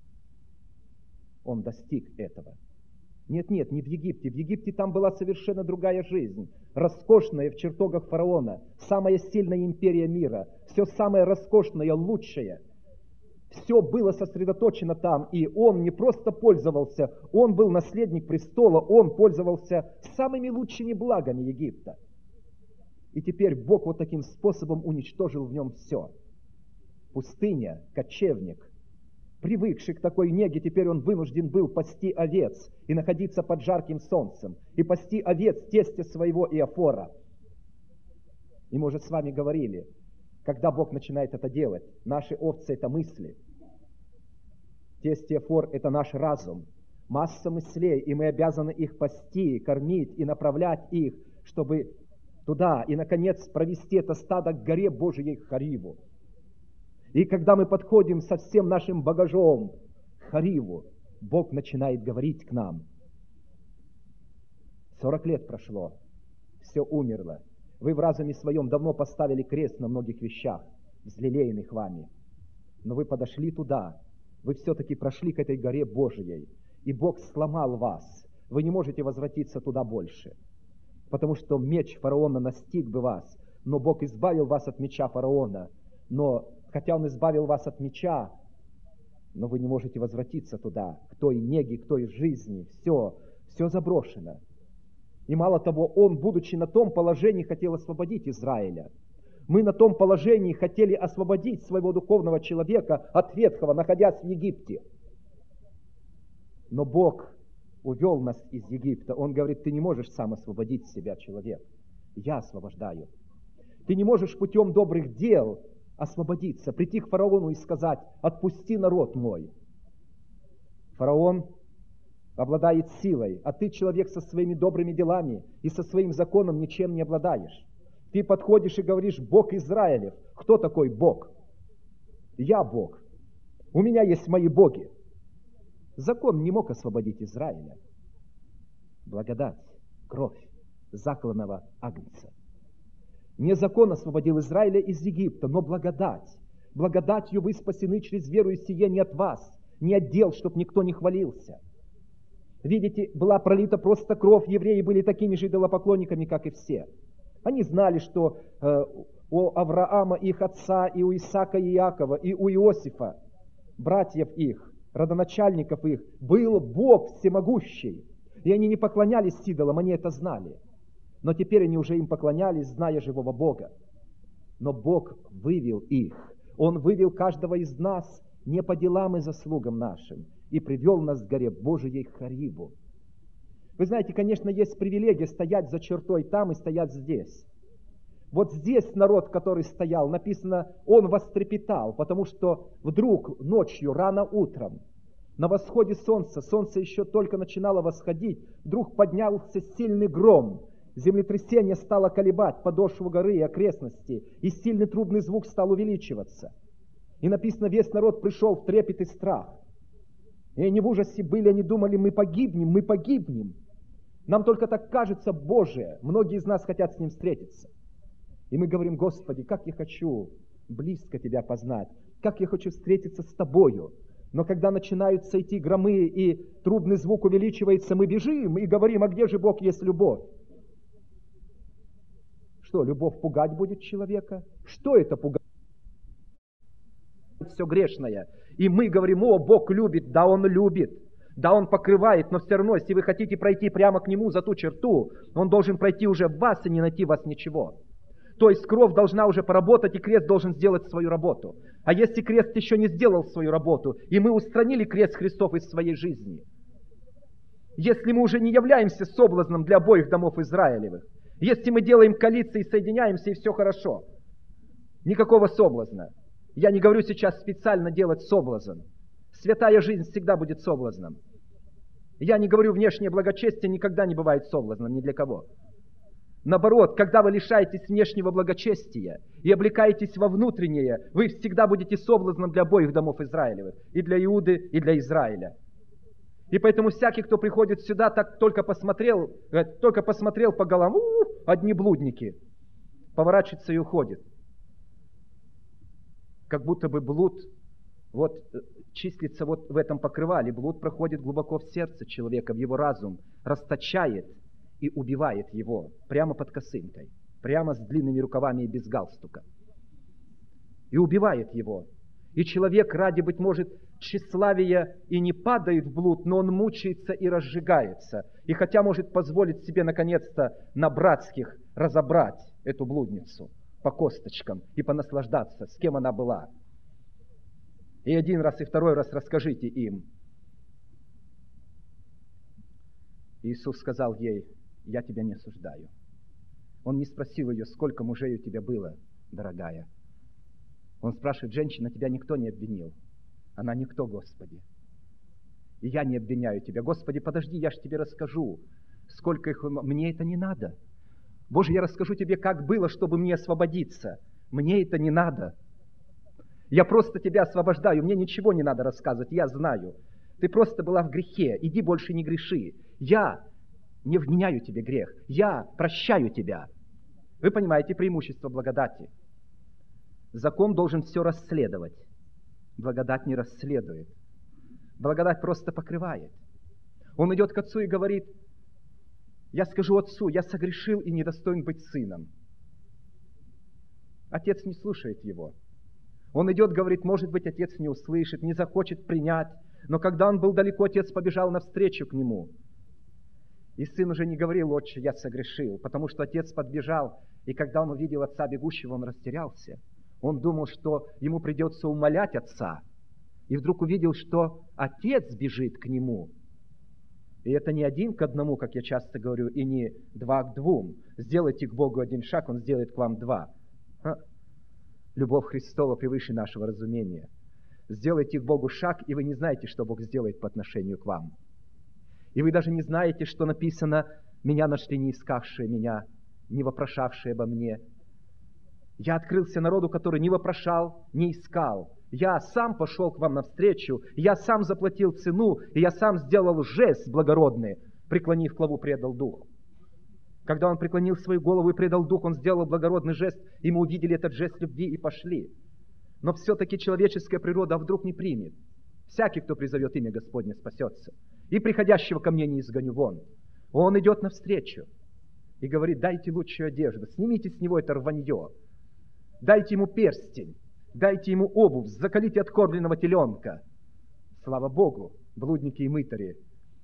Он достиг этого. Нет, нет, не в Египте. В Египте там была совершенно другая жизнь. Роскошная в чертогах фараона. Самая сильная империя мира. Все самое роскошное, лучшее. Все было сосредоточено там. И он не просто пользовался, он был наследник престола, он пользовался самыми лучшими благами Египта. И теперь Бог вот таким способом уничтожил в нем все. Пустыня, кочевник, привыкший к такой неге, теперь он вынужден был пасти овец и находиться под жарким солнцем, и пасти овец тестя своего Иофора. И мы уже с вами говорили, когда Бог начинает это делать, наши овцы — это мысли. Тесть Иофор — это наш разум. Масса мыслей, и мы обязаны их пасти, кормить и направлять их, чтобы туда и, наконец, провести это стадо к горе Божией Хариву. И когда мы подходим со всем нашим багажом к Хариву, Бог начинает говорить к нам. Сорок лет прошло, все умерло. Вы в разуме своем давно поставили крест на многих вещах, взлелеянных вами. Но вы подошли туда, вы все-таки прошли к этой горе Божией, и Бог сломал вас. Вы не можете возвратиться туда больше, потому что меч фараона настиг бы вас, но Бог избавил вас от меча фараона. Но хотя Он избавил вас от меча, но вы не можете возвратиться туда, к той неге, к той жизни. Все, все заброшено. И мало того, Он, будучи на том положении, хотел освободить Израиля. Мы на том положении хотели освободить своего духовного человека от ветхого, находясь в Египте. Но Бог увел нас из Египта. Он говорит, ты не можешь сам освободить себя, человек. Я освобождаю. Ты не можешь путем добрых дел освободиться, прийти к фараону и сказать, отпусти народ мой. Фараон обладает силой, а ты, человек, со своими добрыми делами и со своим законом ничем не обладаешь. Ты подходишь и говоришь, Бог Израилев. Кто такой Бог? Я Бог. У меня есть мои боги. Закон не мог освободить Израиля. Благодать, кровь закланного агнца. Не закон освободил Израиля из Египта, но благодать. Благодатью вы спасены через веру, и сие не от вас, не от дел, чтоб никто не хвалился. Видите, была пролита просто кровь, евреи были такими же идолопоклонниками, как и все. Они знали, что э, у Авраама, их отца, и у Исаака, и Иакова, и у Иосифа, братьев их, родоначальников их, был Бог всемогущий. И они не поклонялись идолам, они это знали. Но теперь они уже им поклонялись, зная живого Бога. Но Бог вывел их. Он вывел каждого из нас не по делам и заслугам нашим, и привел нас к горе Божией Хариву. Вы знаете, конечно, есть привилегия стоять за чертой там и стоять здесь. Вот здесь народ, который стоял, написано, он вострепетал, потому что вдруг ночью, рано утром, на восходе солнца, солнце еще только начинало восходить, вдруг поднялся сильный гром, землетрясение стало колебать подошву горы и окрестности, и сильный трубный звук стал увеличиваться. И написано, весь народ пришел в трепет и страх. И они в ужасе были, они думали, мы погибнем, мы погибнем. Нам только так кажется Божие. Многие из нас хотят с Ним встретиться. И мы говорим, Господи, как я хочу близко Тебя познать, как я хочу встретиться с Тобою. Но когда начинаются идти громы и трубный звук увеличивается, мы бежим и говорим, а где же Бог есть любовь? Что, любовь пугать будет человека? Что это пугать? Все грешное. И мы говорим, о, Бог любит, да Он любит, да Он покрывает, но все равно, если вы хотите пройти прямо к Нему за ту черту, Он должен пройти уже в вас и не найти в вас ничего. То есть кровь должна уже поработать, и крест должен сделать свою работу. А если крест еще не сделал свою работу, и мы устранили крест Христов из своей жизни, если мы уже не являемся соблазном для обоих домов Израилевых, если мы делаем коалиции, соединяемся, и все хорошо, никакого соблазна. Я не говорю сейчас специально делать соблазн. Святая жизнь всегда будет соблазном. Я не говорю, внешнее благочестие никогда не бывает соблазном ни для кого. Наоборот, когда вы лишаетесь внешнего благочестия и облекаетесь во внутреннее, вы всегда будете соблазном для обоих домов Израилевых, и для Иуды, и для Израиля. И поэтому всякий, кто приходит сюда, так только посмотрел, только посмотрел по головам, у-у, одни блудники, поворачивается и уходит. Как будто бы блуд вот, числится вот в этом покрывале. Блуд проходит глубоко в сердце человека, в его разум, расточает и убивает его прямо под косынкой, прямо с длинными рукавами и без галстука. И убивает его. И человек ради, быть может, тщеславия и не падает в блуд, но он мучается и разжигается. И хотя может позволить себе наконец-то на братских разобрать эту блудницу по косточкам и понаслаждаться, с кем она была. И один раз, и второй раз расскажите им. Иисус сказал ей, я тебя не осуждаю. Он не спросил ее, сколько мужей у тебя было, дорогая. Он спрашивает, женщина, тебя никто не обвинил. Она, никто, Господи. И я не обвиняю тебя. Господи, подожди, я же тебе расскажу, сколько их... Мне это не надо. Боже, я расскажу тебе, как было, чтобы мне освободиться. Мне это не надо. Я просто тебя освобождаю. Мне ничего не надо рассказывать, я знаю. Ты просто была в грехе. Иди больше не греши. Я не вменяю тебе грех. Я прощаю тебя. Вы понимаете преимущество благодати. Закон должен все расследовать. Благодать не расследует. Благодать просто покрывает. Он идет к отцу и говорит, я скажу отцу, я согрешил и недостоин быть сыном. Отец не слушает его. Он идет, говорит, может быть, отец не услышит, не захочет принять. Но когда он был далеко, отец побежал навстречу к нему. И сын уже не говорил, отче, я согрешил, потому что отец подбежал, и когда он увидел отца бегущего, он растерялся. Он думал, что ему придется умолять отца. И вдруг увидел, что отец бежит к нему. И это не один к одному, как я часто говорю, и не два к двум. Сделайте к Богу один шаг, Он сделает к вам два. А? Любовь Христова превыше нашего разумения. Сделайте к Богу шаг, и вы не знаете, что Бог сделает по отношению к вам. И вы даже не знаете, что написано «Меня нашли не искавшие меня, не вопрошавшие обо мне». Я открылся народу, который не вопрошал, не искал. Я сам пошел к вам навстречу, я сам заплатил цену, и я сам сделал жест благородный, преклонив главу, предал дух. Когда он преклонил свою голову и предал дух, он сделал благородный жест, и мы увидели этот жест любви и пошли. Но все-таки человеческая природа вдруг не примет. Всякий, кто призовет имя Господне, спасется. и приходящего ко мне не изгоню вон. Он идет навстречу и говорит: дайте лучшую одежду, снимите с него это рванье, дайте ему перстень, дайте ему обувь, заколите откормленного теленка. Слава Богу, блудники и мытари,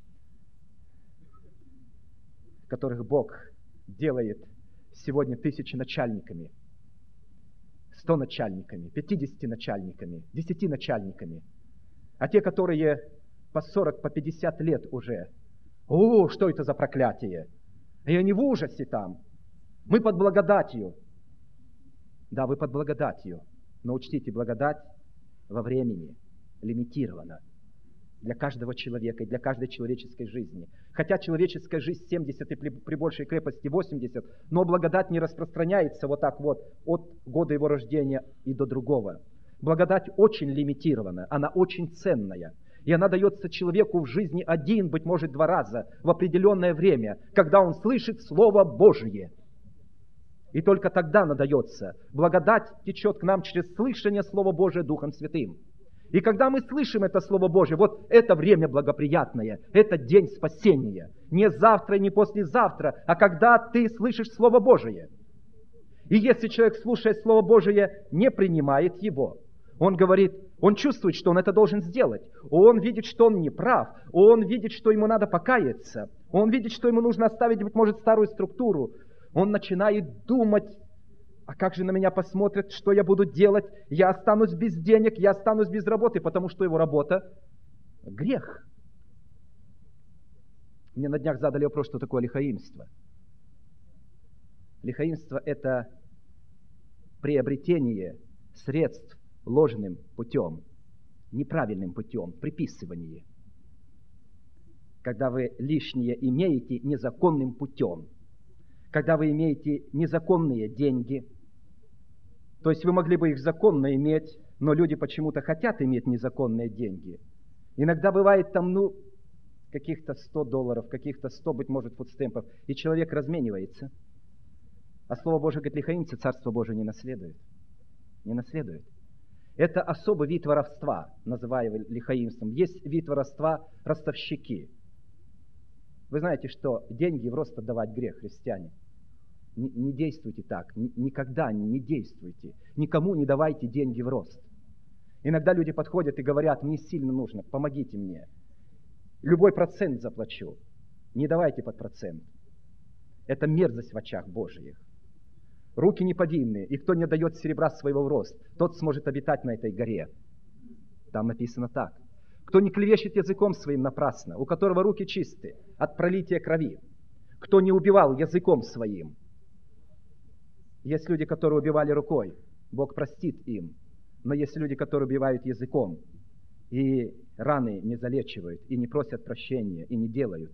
которых Бог делает сегодня тысячи начальниками, сто начальниками, пятидесяти начальниками, десяти начальниками. А те, которые по сорок, по пятьдесят лет уже, о, что это за проклятие? И они в ужасе там. Мы под благодатью. Да, вы под благодатью. Но учтите, благодать во времени лимитирована для каждого человека и для каждой человеческой жизни. Хотя человеческая жизнь семьдесят и при, при большей крепости восемьдесят, но благодать не распространяется вот так вот от года его рождения и до другого. Благодать очень лимитирована, она очень ценная. И она дается человеку в жизни один, быть может, два раза в определенное время, когда он слышит Слово Божие. И только тогда она дается. Благодать течет к нам через слышание Слова Божия Духом Святым. И когда мы слышим это Слово Божие, вот это время благоприятное, это день спасения. Не завтра, не послезавтра, а когда ты слышишь Слово Божие. И если человек, слушая Слово Божие, не принимает его, он говорит, он чувствует, что он это должен сделать. Он видит, что он не прав. Он видит, что ему надо покаяться. Он видит, что ему нужно оставить, быть может, старую структуру. Он начинает думать: а как же на меня посмотрят, что я буду делать? Я останусь без денег, я останусь без работы, потому что его работа – грех. Мне на днях задали вопрос, что такое лихаимство. Лихаимство – это приобретение средств ложным путем, неправильным путем, приписывание. Когда вы лишнее имеете незаконным путем, когда вы имеете незаконные деньги, то есть вы могли бы их законно иметь, но люди почему-то хотят иметь незаконные деньги. Иногда бывает там, ну, каких-то сто долларов, каких-то сто, быть может, фудстемпов, и человек разменивается. А Слово Божие говорит, лихаимцы Царство Божие не наследуют. Не наследуют. Это особый вид воровства, называемый лихаимством. Есть вид воровства – ростовщики. Вы знаете, что деньги в рост отдавать грех, христиане. Не, не действуйте так, ни, никогда не действуйте. Никому не давайте деньги в рост. Иногда люди подходят и говорят: мне сильно нужно, помогите мне. Любой процент заплачу. Не давайте под процент. Это мерзость в очах Божьих. Руки не повинны, и кто не дает серебра своего в рост, тот сможет обитать на этой горе. Там написано так. Кто не клевещет языком своим напрасно, у которого руки чисты от пролития крови. Кто не убивал языком своим. Есть люди, которые убивали рукой, Бог простит им. Но есть люди, которые убивают языком, и раны не залечивают, и не просят прощения, и не делают.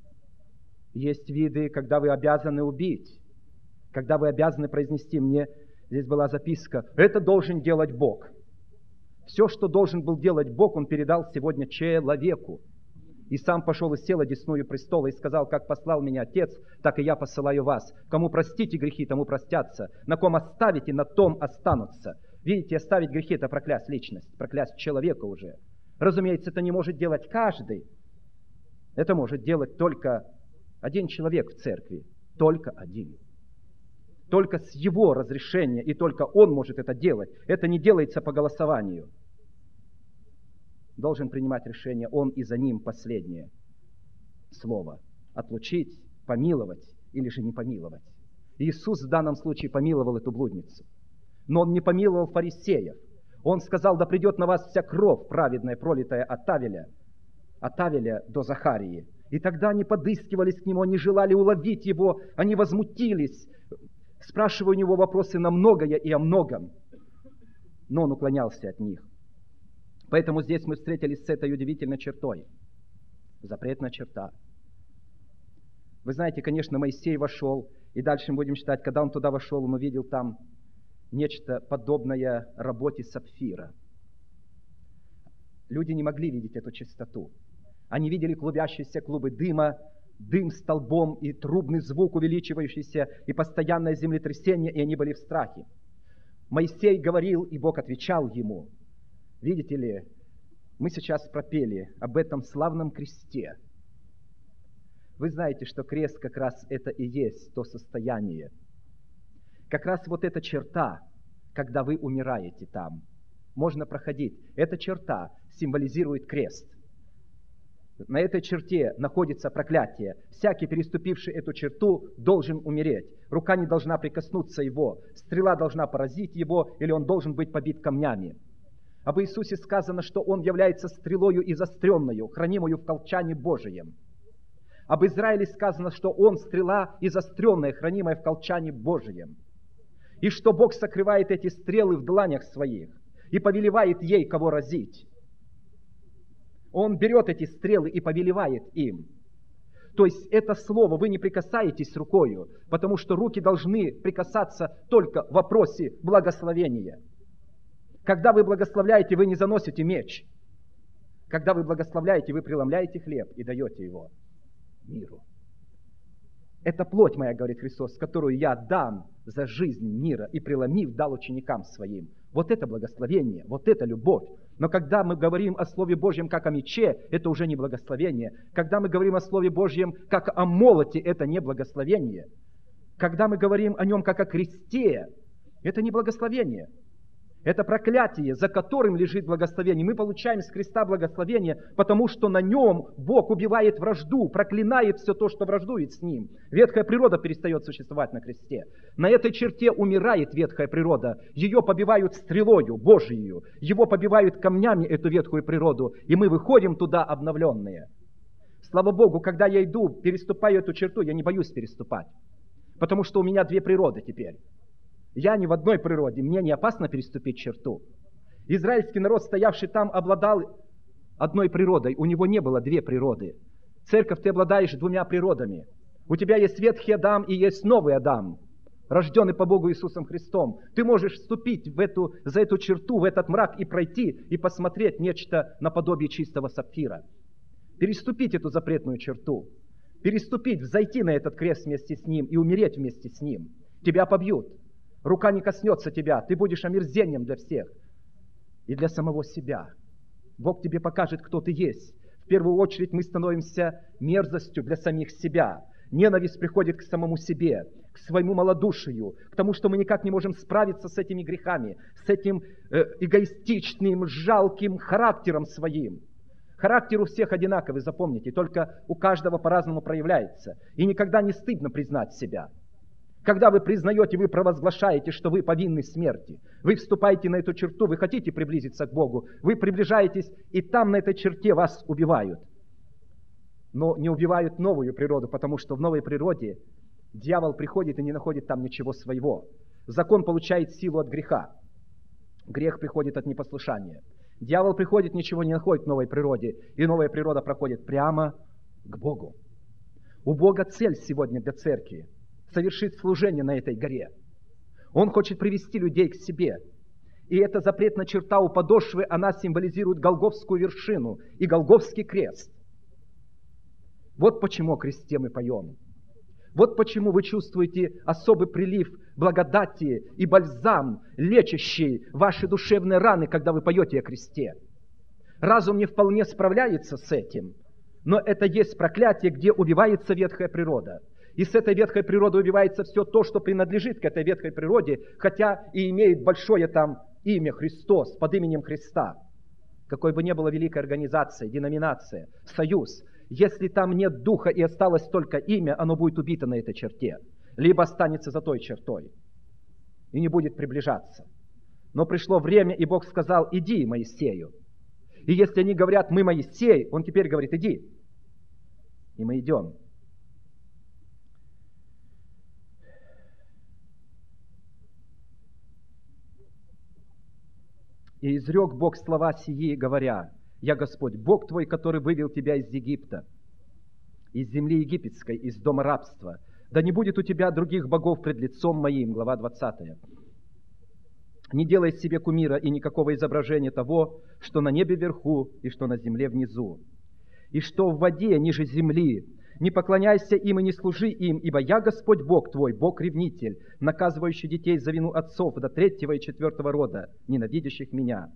Есть виды, когда вы обязаны убить, когда вы обязаны произнести. Мне здесь была записка: это должен делать Бог. Все, что должен был делать Бог, Он передал сегодня человеку. И сам пошел и сел одесную престола и сказал: как послал меня Отец, так и я посылаю вас. Кому простите грехи, тому простятся. На ком оставите, на том останутся. Видите, оставить грехи – это проклясть личность, проклясть человека уже. Разумеется, это не может делать каждый. Это может делать только один человек в церкви. Только один. Только с его разрешения, и только он может это делать. Это не делается по голосованию. Должен принимать решение он, и за ним последнее слово. Отлучить, помиловать или же не помиловать. Иисус в данном случае помиловал эту блудницу. Но Он не помиловал фарисеев. Он сказал: да придет на вас вся кровь праведная, пролитая от Авеля, от Авеля до Захарии. И тогда они подыскивались к Нему, они желали уловить Его, они возмутились, спрашивая у Него вопросы на многое и о многом. Но Он уклонялся от них. Поэтому здесь мы встретились с этой удивительной чертой. Запретная черта. Вы знаете, конечно, Моисей вошел, и дальше мы будем читать, когда он туда вошел, он увидел там нечто подобное работе сапфира. Люди не могли видеть эту чистоту. Они видели клубящиеся клубы дыма, дым столбом и трубный звук увеличивающийся, и постоянное землетрясение, и они были в страхе. Моисей говорил, и Бог отвечал ему. Видите ли, Мы сейчас пропели об этом славном кресте. Вы знаете, что крест как раз это и есть то состояние. Как раз вот эта черта, когда вы умираете там, можно проходить. Эта черта символизирует крест. На этой черте находится проклятие. Всякий, переступивший эту черту, должен умереть. Рука не должна прикоснуться его, стрела должна поразить его, или он должен быть побит камнями. Об Иисусе сказано, что Он является стрелою изостренною, хранимою в колчане Божием. Об Израиле сказано, что Он стрела изостренная, хранимая в колчане Божием. И что Бог сокрывает эти стрелы в дланях своих и повелевает ей, кого разить. Он берет эти стрелы и повелевает им. То есть это слово вы не прикасаетесь рукою, потому что руки должны прикасаться только в вопросе благословения. Когда вы благословляете, вы не заносите меч. Когда вы благословляете, вы преломляете хлеб и даете его миру. Это плоть моя, говорит Христос, которую я дам за жизнь мира, и преломив, дал ученикам своим. Вот это благословение, вот это любовь. Но когда мы говорим о Слове Божьем как о мече, это уже не благословение. Когда мы говорим о Слове Божьем как о молоте, это не благословение. Когда мы говорим о нем как о кресте, это не благословение. Это проклятие, за которым лежит благословение. Мы получаем с креста благословение, потому что на нем Бог убивает вражду, проклинает все то, что враждует с ним. Ветхая природа перестает существовать на кресте. На этой черте умирает ветхая природа. Ее побивают стрелою Божией. Его побивают камнями, эту ветхую природу. И мы выходим туда обновленные. Слава Богу, когда я иду, переступаю эту черту, я не боюсь переступать. Потому что у меня две природы теперь. Я не в одной природе, мне не опасно переступить черту. Израильский народ, стоявший там, обладал одной природой. У него не было две природы. Церковь, ты обладаешь двумя природами. У тебя есть ветхий Адам и есть новый Адам, рожденный по Богу Иисусом Христом. Ты можешь вступить в эту, за эту черту, в этот мрак и пройти, и посмотреть нечто наподобие чистого сапфира. Переступить эту запретную черту. Переступить, взойти на этот крест вместе с Ним и умереть вместе с Ним. Тебя побьют. Рука не коснется тебя, ты будешь омерзением для всех и для самого себя. Бог тебе покажет, кто ты есть. В первую очередь мы становимся мерзостью для самих себя. Ненависть приходит к самому себе, к своему малодушию, к тому, что мы никак не можем справиться с этими грехами, с этим э, эгоистичным, жалким характером своим. Характер у всех одинаковый, запомните, только у каждого по-разному проявляется. И никогда не стыдно признать себя. Когда вы признаете, вы провозглашаете, что вы повинны смерти, вы вступаете на эту черту, вы хотите приблизиться к Богу, вы приближаетесь, и там на этой черте вас убивают. Но не убивают новую природу, потому что в новой природе дьявол приходит и не находит там ничего своего. Закон получает силу от греха. Грех приходит от непослушания. Дьявол приходит, ничего не находит в новой природе, и новая природа проходит прямо к Богу. У Бога цель сегодня для церкви – совершить служение на этой горе. Он хочет привести людей к себе. И эта запретная черта у подошвы, она символизирует Голгофскую вершину и Голгофский крест. Вот почему о кресте мы поем. Вот почему вы чувствуете особый прилив благодати и бальзам, лечащий ваши душевные раны, когда вы поете о кресте. Разум не вполне справляется с этим, но это есть проклятие, где убивается ветхая природа. И с этой ветхой природы убивается все то, что принадлежит к этой ветхой природе, хотя и имеет большое там имя Христос, под именем Христа. Какой бы ни было великой организации, деноминация, союз, если там нет духа и осталось только имя, оно будет убито на этой черте, либо останется за той чертой и не будет приближаться. Но пришло время, и Бог сказал: иди, Моисею. И если они говорят: мы Моисей, Он теперь говорит: иди. И мы идем. И изрек Бог слова сии, говоря: «Я Господь, Бог твой, который вывел тебя из Египта, из земли египетской, из дома рабства. Да не будет у тебя других богов пред лицом моим». Глава двадцатая. «Не делай себе кумира и никакого изображения того, что на небе вверху и что на земле внизу, и что в воде ниже земли. Не поклоняйся им и не служи им, ибо я Господь Бог твой, Бог-ревнитель, наказывающий детей за вину отцов до третьего и четвертого рода, ненавидящих меня,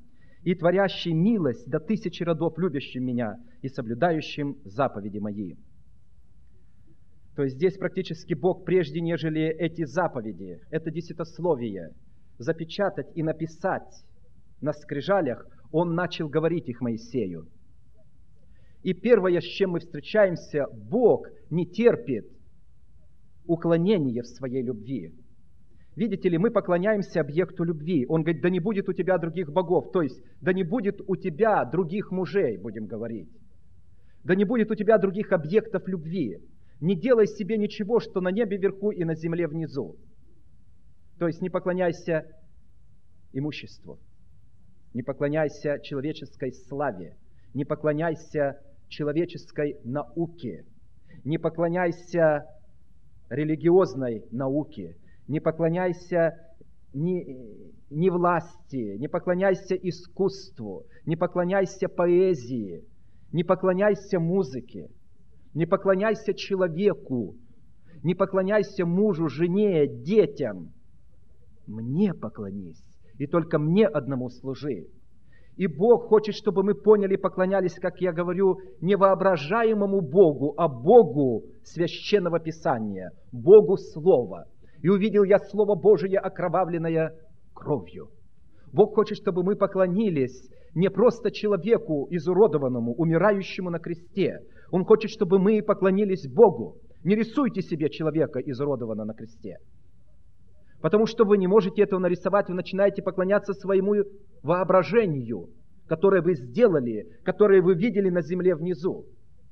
и творящий милость до тысячи родов, любящим меня и соблюдающим заповеди мои». То есть здесь практически Бог, прежде нежели эти заповеди, это десятословие, запечатать и написать на скрижалях, Он начал говорить их Моисею. И первое, с чем мы встречаемся, Бог не терпит уклонения в своей любви. Видите ли, мы поклоняемся объекту любви. Он говорит: да не будет у тебя других богов. То есть, да не будет у тебя других мужей, будем говорить. Да не будет у тебя других объектов любви. Не делай себе ничего, что на небе вверху и на земле внизу. То есть, не поклоняйся имуществу. Не поклоняйся человеческой славе. Не поклоняйся человеческой науке. Не поклоняйся религиозной науке. Не поклоняйся ни, ни власти, не поклоняйся искусству, не поклоняйся поэзии, не поклоняйся музыке, не поклоняйся человеку, не поклоняйся мужу, жене, детям. Мне поклонись, и только мне одному служи. И Бог хочет, чтобы мы поняли и поклонялись, как я говорю, не воображаемому Богу, а Богу Священного Писания, Богу Слова. И увидел я Слово Божие, окровавленное кровью. Бог хочет, чтобы мы поклонились не просто человеку изуродованному, умирающему на кресте. Он хочет, чтобы мы поклонились Богу. Не рисуйте себе человека изуродованного на кресте. Потому что вы не можете этого нарисовать, вы начинаете поклоняться своему воображению, которое вы сделали, которое вы видели на земле внизу.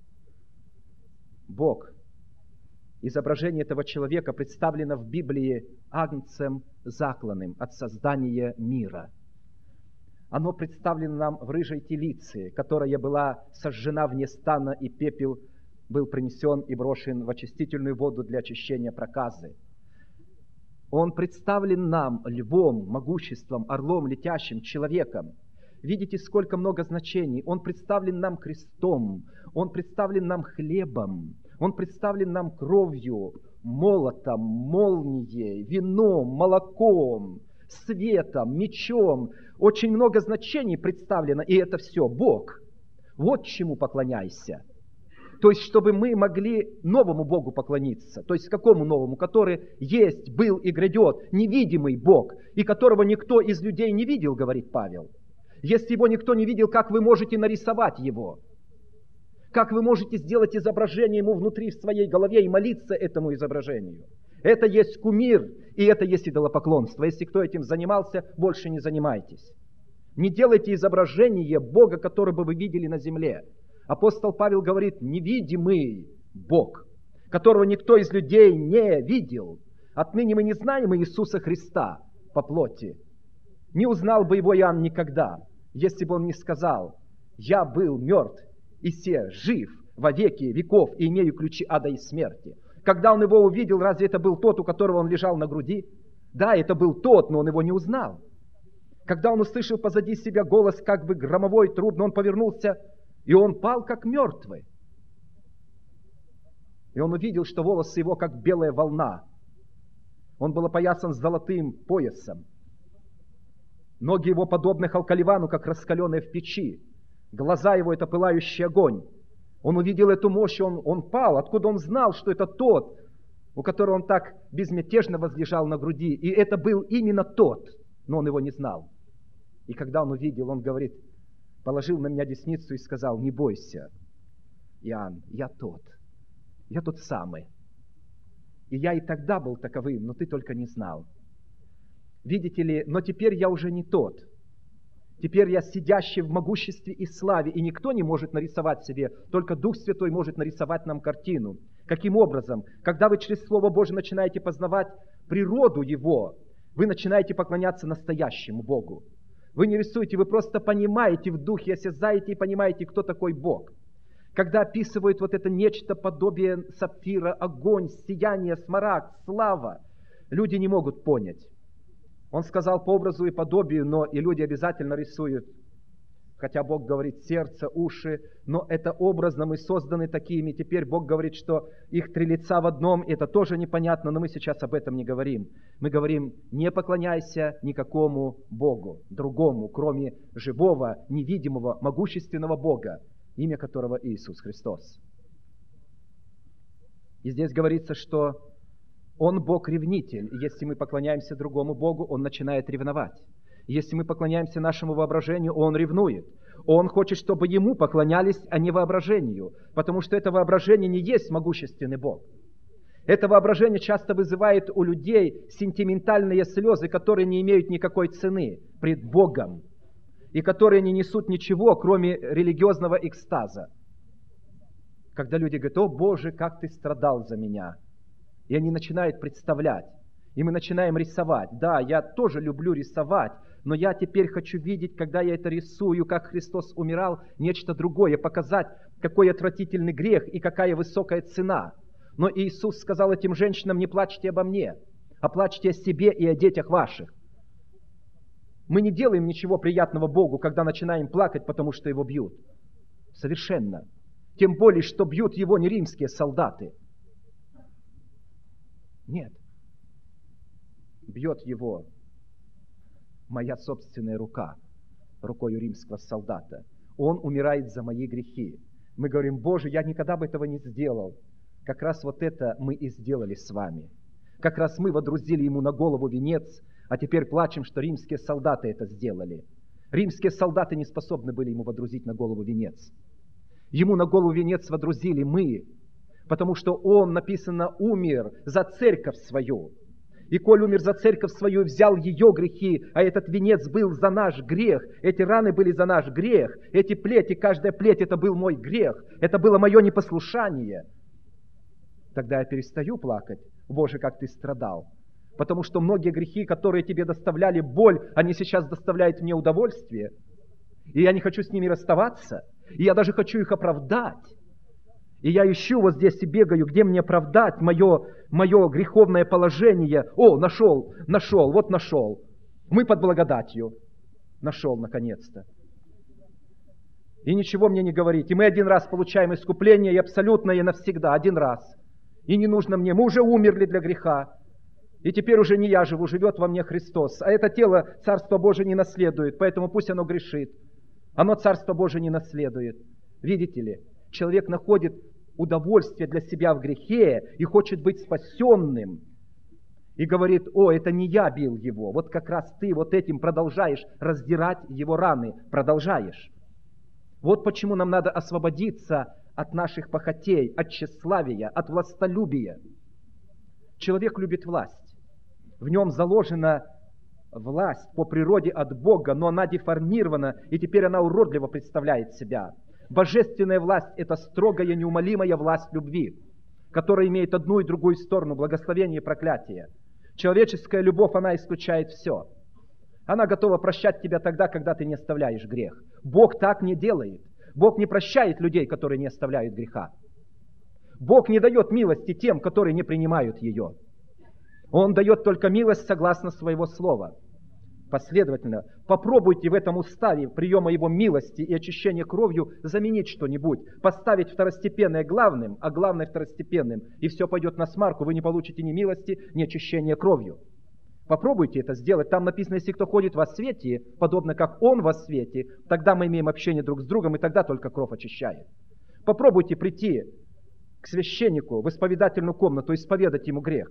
Бог, изображение этого человека представлено в Библии агнцем закланным от создания мира. Оно представлено нам в рыжей телице, которая была сожжена вне стана, и пепел был принесен и брошен в очистительную воду для очищения проказы. Он представлен нам львом, могуществом, орлом, летящим, человеком. Видите, сколько много значений. Он представлен нам крестом, Он представлен нам хлебом, Он представлен нам кровью, молотом, молнией, вином, молоком, светом, мечом. Очень много значений представлено, и это все Бог. Вот чему поклоняйся. То есть, чтобы мы могли новому Богу поклониться. То есть, какому новому? Который есть, был и грядет. Невидимый Бог, и которого никто из людей не видел, говорит Павел. Если его никто не видел, как вы можете нарисовать его? Как вы можете сделать изображение ему внутри в своей голове и молиться этому изображению? Это есть кумир, и это есть идолопоклонство. Если кто этим занимался, больше не занимайтесь. Не делайте изображение Бога, которого бы вы видели на земле. Апостол Павел говорит: невидимый Бог, которого никто из людей не видел. Отныне мы не знаем Иисуса Христа по плоти. Не узнал бы его Иоанн никогда, если бы он не сказал: я был мертв, и се жив во веки веков, и имею ключи ада и смерти. Когда он его увидел, разве это был тот, у которого он лежал на груди? Да, это был тот, но он его не узнал. Когда он услышал позади себя голос, как бы громовой, трубный, он повернулся, и он пал, как мертвый. И он увидел, что волосы его, как белая волна. Он был опоясан золотым поясом. Ноги его подобны халкаливану, как раскаленные в печи. Глаза его — это пылающий огонь. Он увидел эту мощь, он, он пал. Откуда он знал, что это тот, у которого он так безмятежно возлежал на груди? И это был именно тот, но он его не знал. И когда он увидел, он говорит, положил на меня десницу и сказал: не бойся, Иоанн, я тот, я тот самый. И я и тогда был таковым, но ты только не знал. Видите ли, но теперь я уже не тот. Теперь я сидящий в могуществе и славе, и никто не может нарисовать себе, только Дух Святой может нарисовать нам картину. Каким образом? Когда вы через Слово Божие начинаете познавать природу Его, вы начинаете поклоняться настоящему Богу. Вы не рисуете, вы просто понимаете в духе, осязаете и понимаете, кто такой Бог. Когда описывают вот это нечто подобие сапфира, огонь, сияние, смарагд, слава, люди не могут понять. Он сказал по образу и подобию, но и люди обязательно рисуют Хотя Бог говорит сердце, уши, но это образно мы созданы такими. Теперь Бог говорит, что их три лица в одном, это тоже непонятно, но мы сейчас об этом не говорим. Мы говорим, не поклоняйся никакому Богу, другому, кроме живого, невидимого, могущественного Бога, имя которого Иисус Христос. И здесь говорится, что Он Бог-ревнитель, и если мы поклоняемся другому Богу, Он начинает ревновать. Если мы поклоняемся нашему воображению, Он ревнует. Он хочет, чтобы Ему поклонялись, а не воображению, потому что это воображение не есть могущественный Бог. Это воображение часто вызывает у людей сентиментальные слезы, которые не имеют никакой цены пред Богом, и которые не несут ничего, кроме религиозного экстаза. Когда люди говорят: «О Боже, как Ты страдал за меня!» И они начинают представлять. И мы начинаем рисовать. Да, я тоже люблю рисовать, но я теперь хочу видеть, когда я это рисую, как Христос умирал, нечто другое, показать, какой отвратительный грех и какая высокая цена. Но Иисус сказал этим женщинам: не плачьте обо мне, а плачьте о себе и о детях ваших. Мы не делаем ничего приятного Богу, когда начинаем плакать, потому что Его бьют. Совершенно. Тем более, что бьют Его не римские солдаты. Нет. Бьет Его моя собственная рука, рукою римского солдата. Он умирает за мои грехи. Мы говорим: Боже, я никогда бы этого не сделал. Как раз вот это мы и сделали с вами. Как раз мы водрузили Ему на голову венец, а теперь плачем, что римские солдаты это сделали. Римские солдаты не способны были Ему водрузить на голову венец. Ему на голову венец водрузили мы, потому что Он, написано, умер за церковь свою. И коль умер за церковь свою, взял ее грехи, а этот венец был за наш грех, эти раны были за наш грех, эти плети, каждая плеть, это был мой грех, это было мое непослушание. Тогда я перестаю плакать: Боже, как Ты страдал. Потому что многие грехи, которые тебе доставляли боль, они сейчас доставляют мне удовольствие. И я не хочу с ними расставаться, и я даже хочу их оправдать. И я ищу вот здесь и бегаю, где мне оправдать мое, мое греховное положение. О, нашел, нашел, вот нашел. Мы под благодатью. Нашел, наконец-то. И ничего мне не говорить. И мы один раз получаем искупление, и абсолютно, и навсегда, один раз. И не нужно мне, мы уже умерли для греха. И теперь уже не я живу, живет во мне Христос. А это тело Царство Божие не наследует, поэтому пусть оно грешит. Оно Царство Божие не наследует. Видите ли? Человек находит удовольствие для себя в грехе и хочет быть спасенным. И говорит: о, это не я бил его. Вот как раз ты вот этим продолжаешь раздирать его раны. Продолжаешь. Вот почему нам надо освободиться от наших похотей, от тщеславия, от властолюбия. Человек любит власть. В нем заложена власть по природе от Бога, но она деформирована, и теперь она уродливо представляет себя. Божественная власть – это строгая, неумолимая власть любви, которая имеет одну и другую сторону, благословение и проклятие. Человеческая любовь, она исключает все. Она готова прощать тебя тогда, когда ты не оставляешь грех. Бог так не делает. Бог не прощает людей, которые не оставляют греха. Бог не дает милости тем, которые не принимают ее. Он дает только милость согласно своего слова. Последовательно, попробуйте в этом уставе приема Его милости и очищения кровью заменить что-нибудь, поставить второстепенное главным, а главное второстепенным, и все пойдет на смарку, вы не получите ни милости, ни очищения кровью. Попробуйте это сделать. Там написано: если кто ходит во свете, подобно как Он во свете, тогда мы имеем общение друг с другом, и тогда только кровь очищает. Попробуйте прийти к священнику в исповедательную комнату и исповедать ему грех.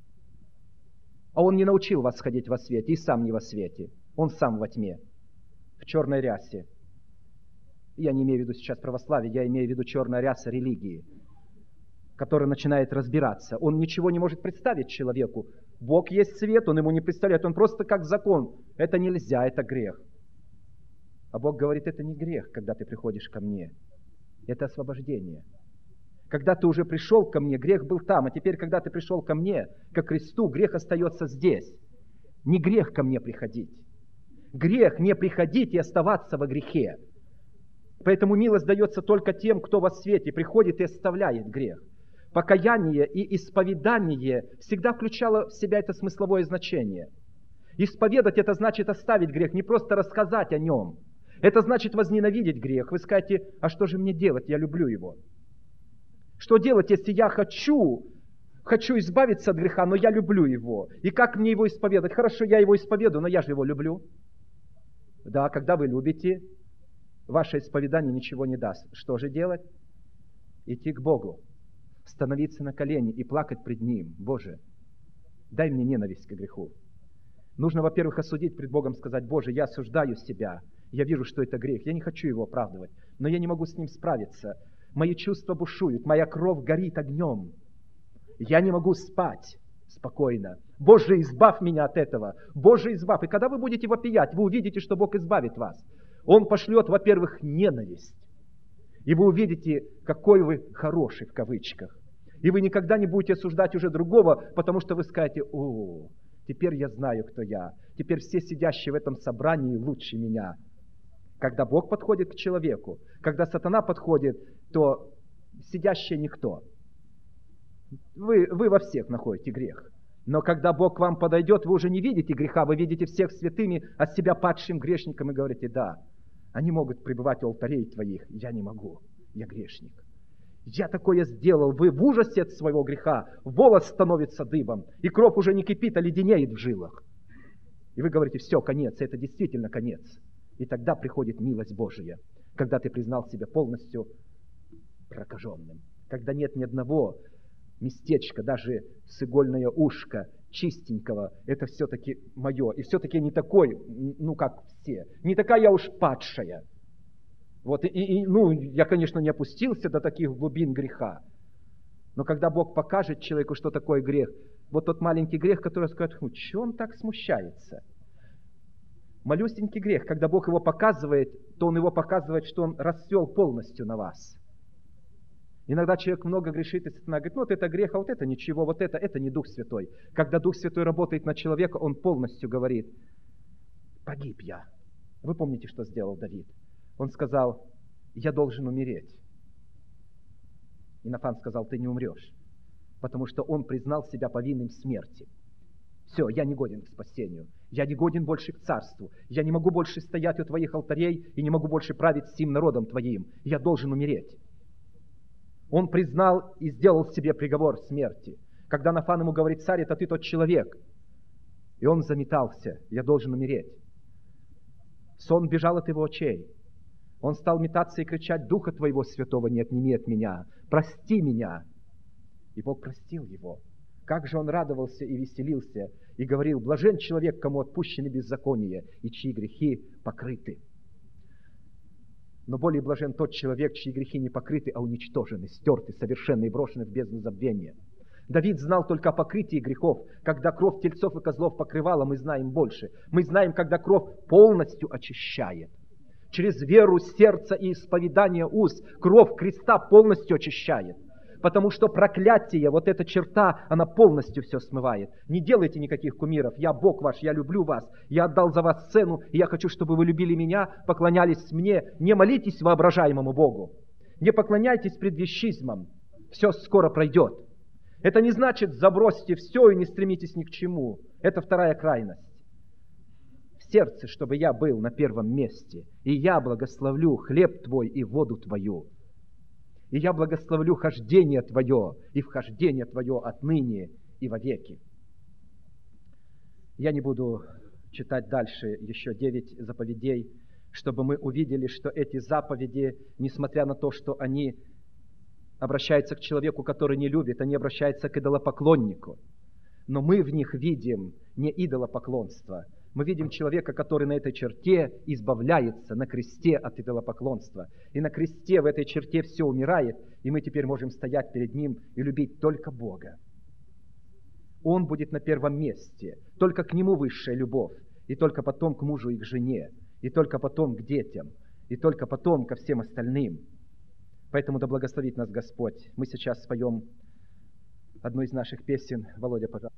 А он не научил вас ходить во свете, и сам не во свете. Он сам во тьме, в черной рясе. Я не имею в виду сейчас православие, я имею в виду черная ряса религии, которая начинает разбираться. Он ничего не может представить человеку. Бог есть свет, он ему не представляет, он просто как закон. Это нельзя, это грех. А Бог говорит: это не грех, когда ты приходишь ко мне. Это освобождение. Когда ты уже пришел ко мне, грех был там, а теперь, когда ты пришел ко мне, ко кресту, грех остается здесь. Не грех ко мне приходить. Грех не приходить и оставаться во грехе. Поэтому милость дается только тем, кто во свете приходит и оставляет грех. Покаяние и исповедание всегда включало в себя это смысловое значение. Исповедать — это значит оставить грех, не просто рассказать о нем. Это значит возненавидеть грех. Вы скажете, а что же мне делать? Я люблю его. Что делать, если я хочу, хочу избавиться от греха, но я люблю его? И как мне его исповедать? Хорошо, я его исповедую, но я же его люблю. Да, когда вы любите, ваше исповедание ничего не даст. Что же делать? Идти к Богу, становиться на колени и плакать пред Ним. Боже, дай мне ненависть к греху. Нужно, во-первых, осудить пред Богом, сказать: Боже, я осуждаю себя, я вижу, что это грех, я не хочу его оправдывать, но я не могу с ним справиться. Мои чувства бушуют, моя кровь горит огнем. Я не могу спать спокойно. Боже, избавь меня от этого. Боже, избавь. И когда вы будете вопиять, вы увидите, что Бог избавит вас. Он пошлет, во-первых, ненависть. И вы увидите, какой вы хороший, в кавычках. И вы никогда не будете осуждать уже другого, потому что вы скажете: о, теперь я знаю, кто я. Теперь все сидящие в этом собрании лучше меня. Когда Бог подходит к человеку, когда сатана подходит, то сидящий никто. Вы, вы во всех находите грех. Но когда Бог к вам подойдет, вы уже не видите греха, вы видите всех святыми, а себя падшим грешником, и говорите: да, они могут пребывать у алтарей твоих, я не могу, я грешник. Я такое сделал, вы в ужасе от своего греха, волос становится дыбом, и кровь уже не кипит, а леденеет в жилах. И вы говорите: все, конец, это действительно конец. И тогда приходит милость Божия, когда ты признал себя полностью прокаженным, когда нет ни одного местечка, даже с игольное ушко, чистенького, это все-таки мое. И все-таки не такой, ну как все, не такая я уж падшая. Вот, и, и, ну, я, конечно, не опустился до таких глубин греха. Но когда Бог покажет человеку, что такое грех, вот тот маленький грех, который скажет: ну, что он так смущается? Малюсенький грех, когда Бог его показывает, то Он его показывает, что Он расцвел полностью на вас. Иногда человек много грешит, и сатана говорит: ну вот это грех, а вот это ничего, вот это, это не Дух Святой. Когда Дух Святой работает на человека, он полностью говорит: погиб я. Вы помните, что сделал Давид? Он сказал: я должен умереть. И Нафан сказал: ты не умрешь, потому что он признал себя повинным в смерти. Все, я не годен к спасению, я не годен больше к царству, я не могу больше стоять у твоих алтарей и не могу больше править всем народом твоим, я должен умереть. Он признал и сделал себе приговор смерти. Когда Нафан ему говорит: царь, это ты тот человек. И он заметался: я должен умереть. Сон бежал от его очей. Он стал метаться и кричать: Духа Твоего Святого не отними от меня, прости меня. И Бог простил его. Как же он радовался и веселился, и говорил: блажен человек, кому отпущены беззакония, и чьи грехи покрыты. Но более блажен тот человек, чьи грехи не покрыты, а уничтожены, стерты, совершенно и брошены в бездну забвения. Давид знал только о покрытии грехов. Когда кровь тельцов и козлов покрывала, мы знаем больше. Мы знаем, когда кровь полностью очищает. Через веру сердца и исповедание уст кровь креста полностью очищает. Потому что проклятие, вот эта черта, она полностью все смывает. Не делайте никаких кумиров. Я Бог ваш, я люблю вас. Я отдал за вас цену, и я хочу, чтобы вы любили меня, поклонялись мне. Не молитесь воображаемому Богу. Не поклоняйтесь пред вещизмом. Все скоро пройдет. Это не значит: забросьте все и не стремитесь ни к чему. Это вторая крайность. В сердце, чтобы я был на первом месте. И я благословлю хлеб твой и воду твою. И я благословлю хождение твое и вхождение твое отныне и вовеки. Я не буду читать дальше еще девять заповедей, чтобы мы увидели, что эти заповеди, несмотря на то, что они обращаются к человеку, который не любит, они обращаются к идолопоклоннику. Но мы в них видим не идолопоклонство. Мы видим человека, который на этой черте избавляется на кресте от идолопоклонства. И на кресте в этой черте все умирает, и мы теперь можем стоять перед Ним и любить только Бога. Он будет на первом месте. Только к Нему высшая любовь. И только потом к мужу и к жене. И только потом к детям. И только потом ко всем остальным. Поэтому да благословит нас Господь. Мы сейчас споем одну из наших песен. Володя, пожалуйста.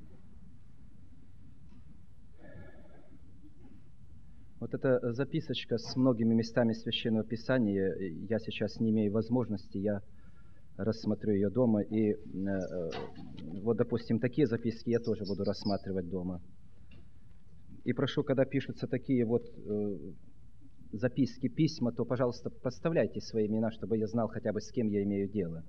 Вот эта записочка с многими местами Священного Писания, я сейчас не имею возможности, я рассмотрю ее дома. И э, вот, допустим, такие записки я тоже буду рассматривать дома. И прошу, когда пишутся такие вот э, записки, письма, то, пожалуйста, поставляйте свои имена, чтобы я знал хотя бы, с кем я имею дело.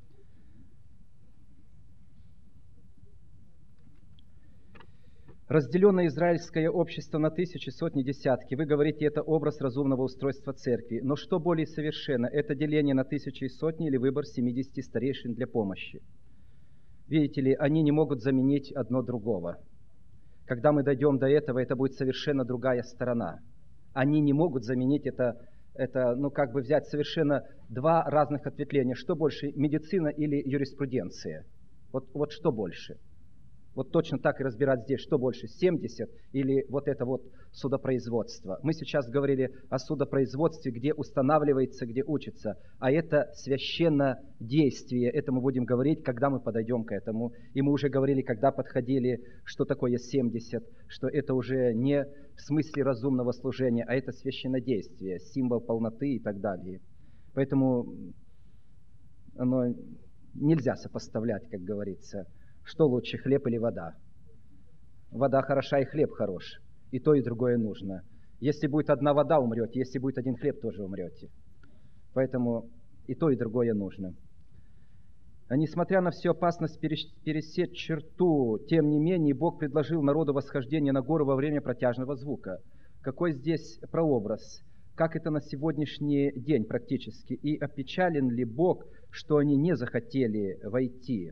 Разделенное израильское общество на тысячи, сотни, десятки. Вы говорите, это образ разумного устройства церкви. Но что более совершенно? Это деление на тысячи и сотни или выбор семидесяти старейшин для помощи? Видите ли, они не могут заменить одно другого. Когда мы дойдем до этого, это будет совершенно другая сторона. Они не могут заменить это, это ну как бы взять совершенно два разных ответвления. Что больше, медицина или юриспруденция? Вот, вот что больше? Вот точно так и разбирать здесь, что больше, семьдесят или вот это вот судопроизводство. Мы сейчас говорили о судопроизводстве, где устанавливается, где учится. А это священнодействие. Это мы будем говорить, когда мы подойдем к этому. И мы уже говорили, когда подходили, что такое семьдесят, что это уже не в смысле разумного служения, а это священнодействие, символ полноты и так далее. Поэтому оно нельзя сопоставлять, как говорится. Что лучше, хлеб или вода? Вода хороша и хлеб хорош. И то, и другое нужно. Если будет одна вода, умрете. Если будет один хлеб, тоже умрете. Поэтому и то, и другое нужно. А несмотря на всю опасность пересечь черту, тем не менее, Бог предложил народу восхождение на гору во время протяжного звука. Какой здесь прообраз? Как это на сегодняшний день практически? И опечален ли Бог, что они не захотели войти?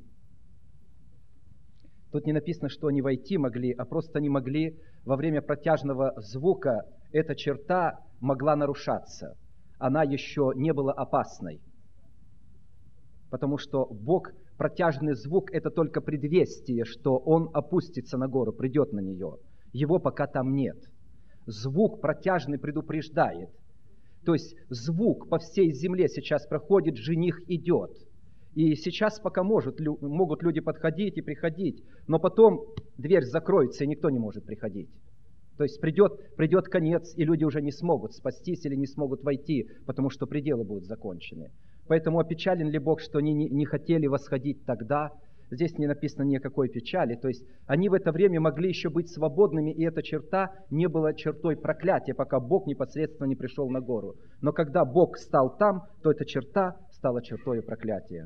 Тут не написано, что они войти могли, а просто они могли во время протяжного звука, эта черта могла нарушаться. Она еще не была опасной. Потому что Бог, протяжный звук, это только предвестие, что Он опустится на гору, придет на нее. Его пока там нет. Звук протяжный предупреждает. То есть звук по всей земле сейчас проходит, жених идет. И сейчас пока может, могут люди подходить и приходить, но потом дверь закроется, и никто не может приходить. То есть придет, придет конец, и люди уже не смогут спастись или не смогут войти, потому что пределы будут закончены. Поэтому опечален ли Бог, что они не, не хотели восходить тогда? Здесь не написано ни о какой печали. То есть они в это время могли еще быть свободными, и эта черта не была чертой проклятия, пока Бог непосредственно не пришел на гору. Но когда Бог стал там, то эта черта стала чертой проклятия.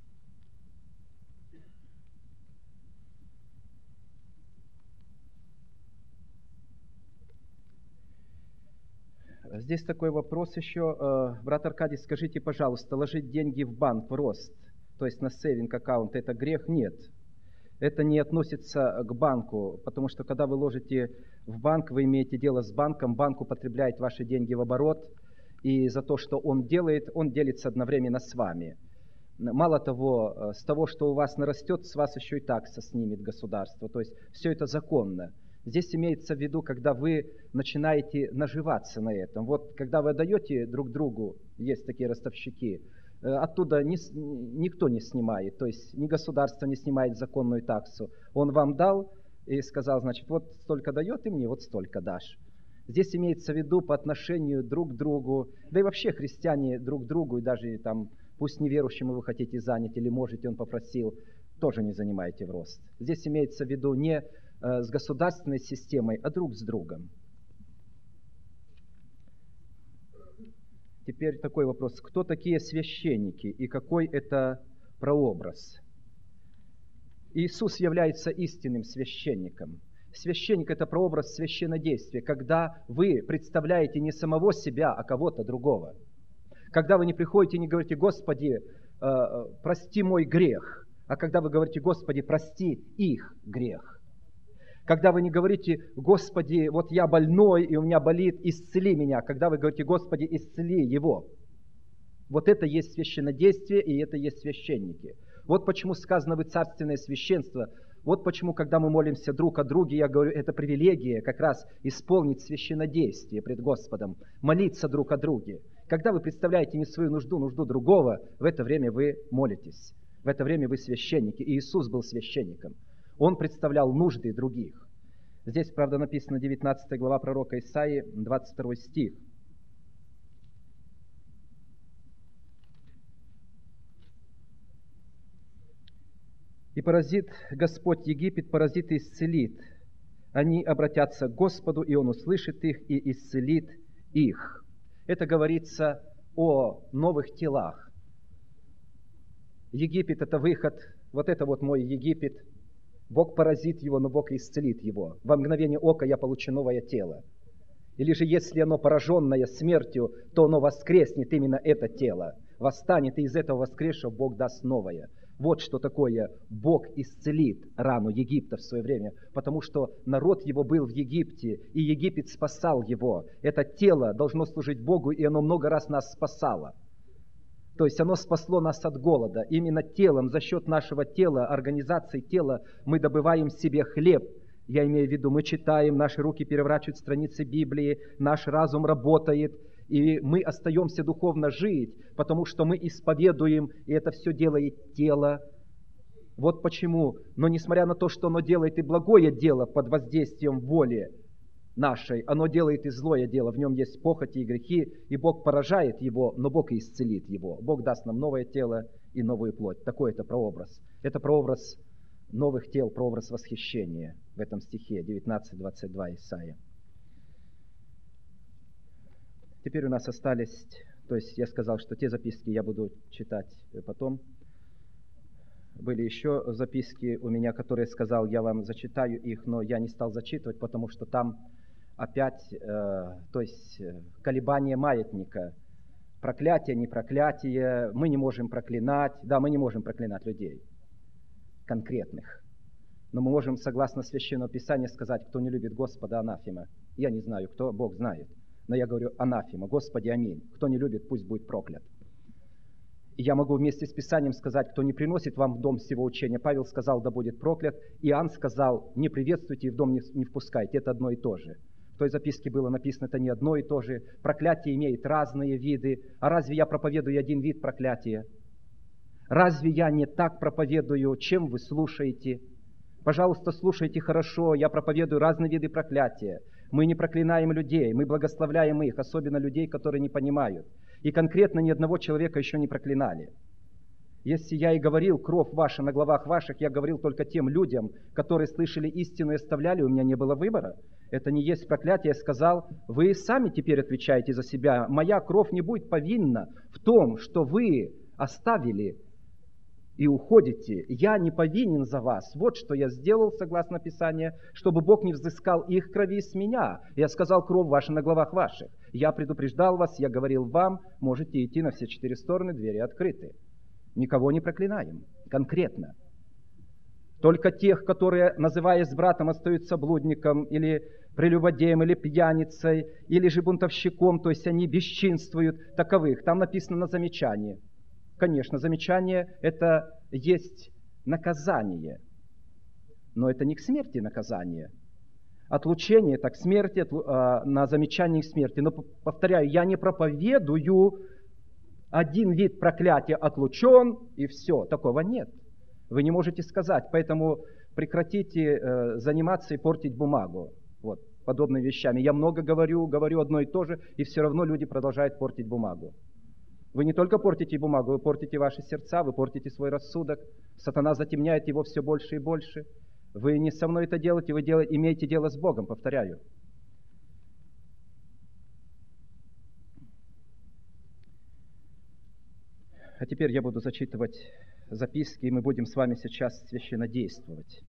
Здесь такой вопрос еще. Брат Аркадий, скажите, пожалуйста, ложить деньги в банк, в рост, то есть на сейвинг аккаунт, это грех? Нет. Это не относится к банку, потому что когда вы ложите в банк, вы имеете дело с банком, банк употребляет ваши деньги в оборот, и за то, что он делает, он делится одновременно с вами. Мало того, с того, что у вас нарастет, с вас еще и такса снимет государство. То есть все это законно. Здесь имеется в виду, когда вы начинаете наживаться на этом. Вот когда вы отдаете друг другу, есть такие ростовщики, оттуда ни, никто не снимает, то есть ни государство не снимает законную таксу. Он вам дал и сказал, значит, вот столько дает и мне, вот столько дашь. Здесь имеется в виду по отношению друг к другу, да и вообще христиане друг к другу, и даже там, пусть неверующему вы хотите занять или можете, он попросил, тоже не занимаете в рост. Здесь имеется в виду не с государственной системой, а друг с другом. Теперь такой вопрос. Кто такие священники и какой это прообраз? Иисус является истинным священником. Священник – это прообраз священнодействия, когда вы представляете не самого себя, а кого-то другого. Когда вы не приходите и не говорите, Господи, прости мой грех, а когда вы говорите, Господи, прости их грех. Когда вы не говорите, Господи, вот я больной, и у меня болит, исцели меня. Когда вы говорите, Господи, исцели его. Вот это есть священнодействие, и это есть священники. Вот почему сказано, вы царственное священство. Вот почему, когда мы молимся друг о друге, я говорю, это привилегия как раз исполнить священнодействие пред Господом, молиться друг о друге. Когда вы представляете не свою нужду, нужду другого, в это время вы молитесь. В это время вы священники. И Иисус был священником. Он представлял нужды других. Здесь, правда, написано девятнадцатая глава пророка Исаии, двадцать второй стих. «И поразит Господь Египет, поразит и исцелит. Они обратятся к Господу, и Он услышит их и исцелит их». Это говорится о новых телах. Египет – это выход, вот это вот мой Египет. Бог поразит его, но Бог исцелит его. Во мгновение ока я получу новое тело. Или же, если оно пораженное смертью, то оно воскреснет, именно это тело. Восстанет, и из этого воскресшего Бог даст новое. Вот что такое Бог исцелит рану Египта в свое время, потому что народ его был в Египте, и Египет спасал его. Это тело должно служить Богу, и оно много раз нас спасало. То есть оно спасло нас от голода. Именно телом, за счет нашего тела, организации тела, мы добываем себе хлеб. Я имею в виду, мы читаем, наши руки переворачивают страницы Библии, наш разум работает, и мы остаемся духовно жить, потому что мы исповедуем, и это все делает тело. Вот почему. Но несмотря на то, что оно делает и благое дело под воздействием воли нашей, оно делает и злое дело, в нем есть похоти и грехи, и Бог поражает его, но Бог и исцелит его. Бог даст нам новое тело и новую плоть. Такой это прообраз. Это прообраз новых тел, прообраз восхищения в этом стихе девятнадцать двадцать два Исаия. Теперь у нас остались, то есть я сказал, что те записки я буду читать потом. Были еще записки у меня, которые сказал, я вам зачитаю их, но я не стал зачитывать, потому что там опять, э, то есть колебание маятника, проклятие, не проклятие, мы не можем проклинать, да, мы не можем проклинать людей конкретных, но мы можем, согласно Священному Писанию, сказать, кто не любит Господа, анафема. Я не знаю, кто, Бог знает, но я говорю анафема, Господи, аминь. Кто не любит, пусть будет проклят. И я могу вместе с Писанием сказать, кто не приносит вам в дом сего учения. Павел сказал, да будет проклят. Иоанн сказал, не приветствуйте и в дом не, не впускайте. Это одно и то же. В той записке было написано, это не одно и то же. Проклятие имеет разные виды. А разве я проповедую один вид проклятия? Разве я не так проповедую, чем вы слушаете? Пожалуйста, слушайте хорошо. Я проповедую разные виды проклятия. Мы не проклинаем людей, мы благословляем их, особенно людей, которые не понимают. И конкретно ни одного человека еще не проклинали. Если я и говорил кровь ваша на главах ваших, я говорил только тем людям, которые слышали истину и оставляли, у меня не было выбора. Это не есть проклятие. Я сказал, вы сами теперь отвечаете за себя. Моя кровь не будет повинна в том, что вы оставили и уходите. Я не повинен за вас. Вот что я сделал, согласно Писанию, чтобы Бог не взыскал их крови с меня. Я сказал, кровь ваша на главах ваших. Я предупреждал вас, я говорил вам, можете идти на все четыре стороны, двери открыты. Никого не проклинаем, конкретно. Только тех, которые, называясь братом, остаются блудником, или прелюбодеем, или пьяницей, или же бунтовщиком, то есть они бесчинствуют, таковых. Там написано на замечании. Конечно, замечание – это есть наказание, но это не к смерти наказание. Отлучение – это к смерти, на замечание к смерти. Но, повторяю, я не проповедую один вид проклятия отлучен, и все. Такого нет. Вы не можете сказать, поэтому прекратите заниматься и портить бумагу вот, подобными вещами. Я много говорю, говорю одно и то же, и все равно люди продолжают портить бумагу. Вы не только портите бумагу, вы портите ваши сердца, вы портите свой рассудок. Сатана затемняет его все больше и больше. Вы не со мной это делаете, вы делаете, имеете дело с Богом, повторяю. А теперь я буду зачитывать записки, и мы будем с вами сейчас священнодействовать.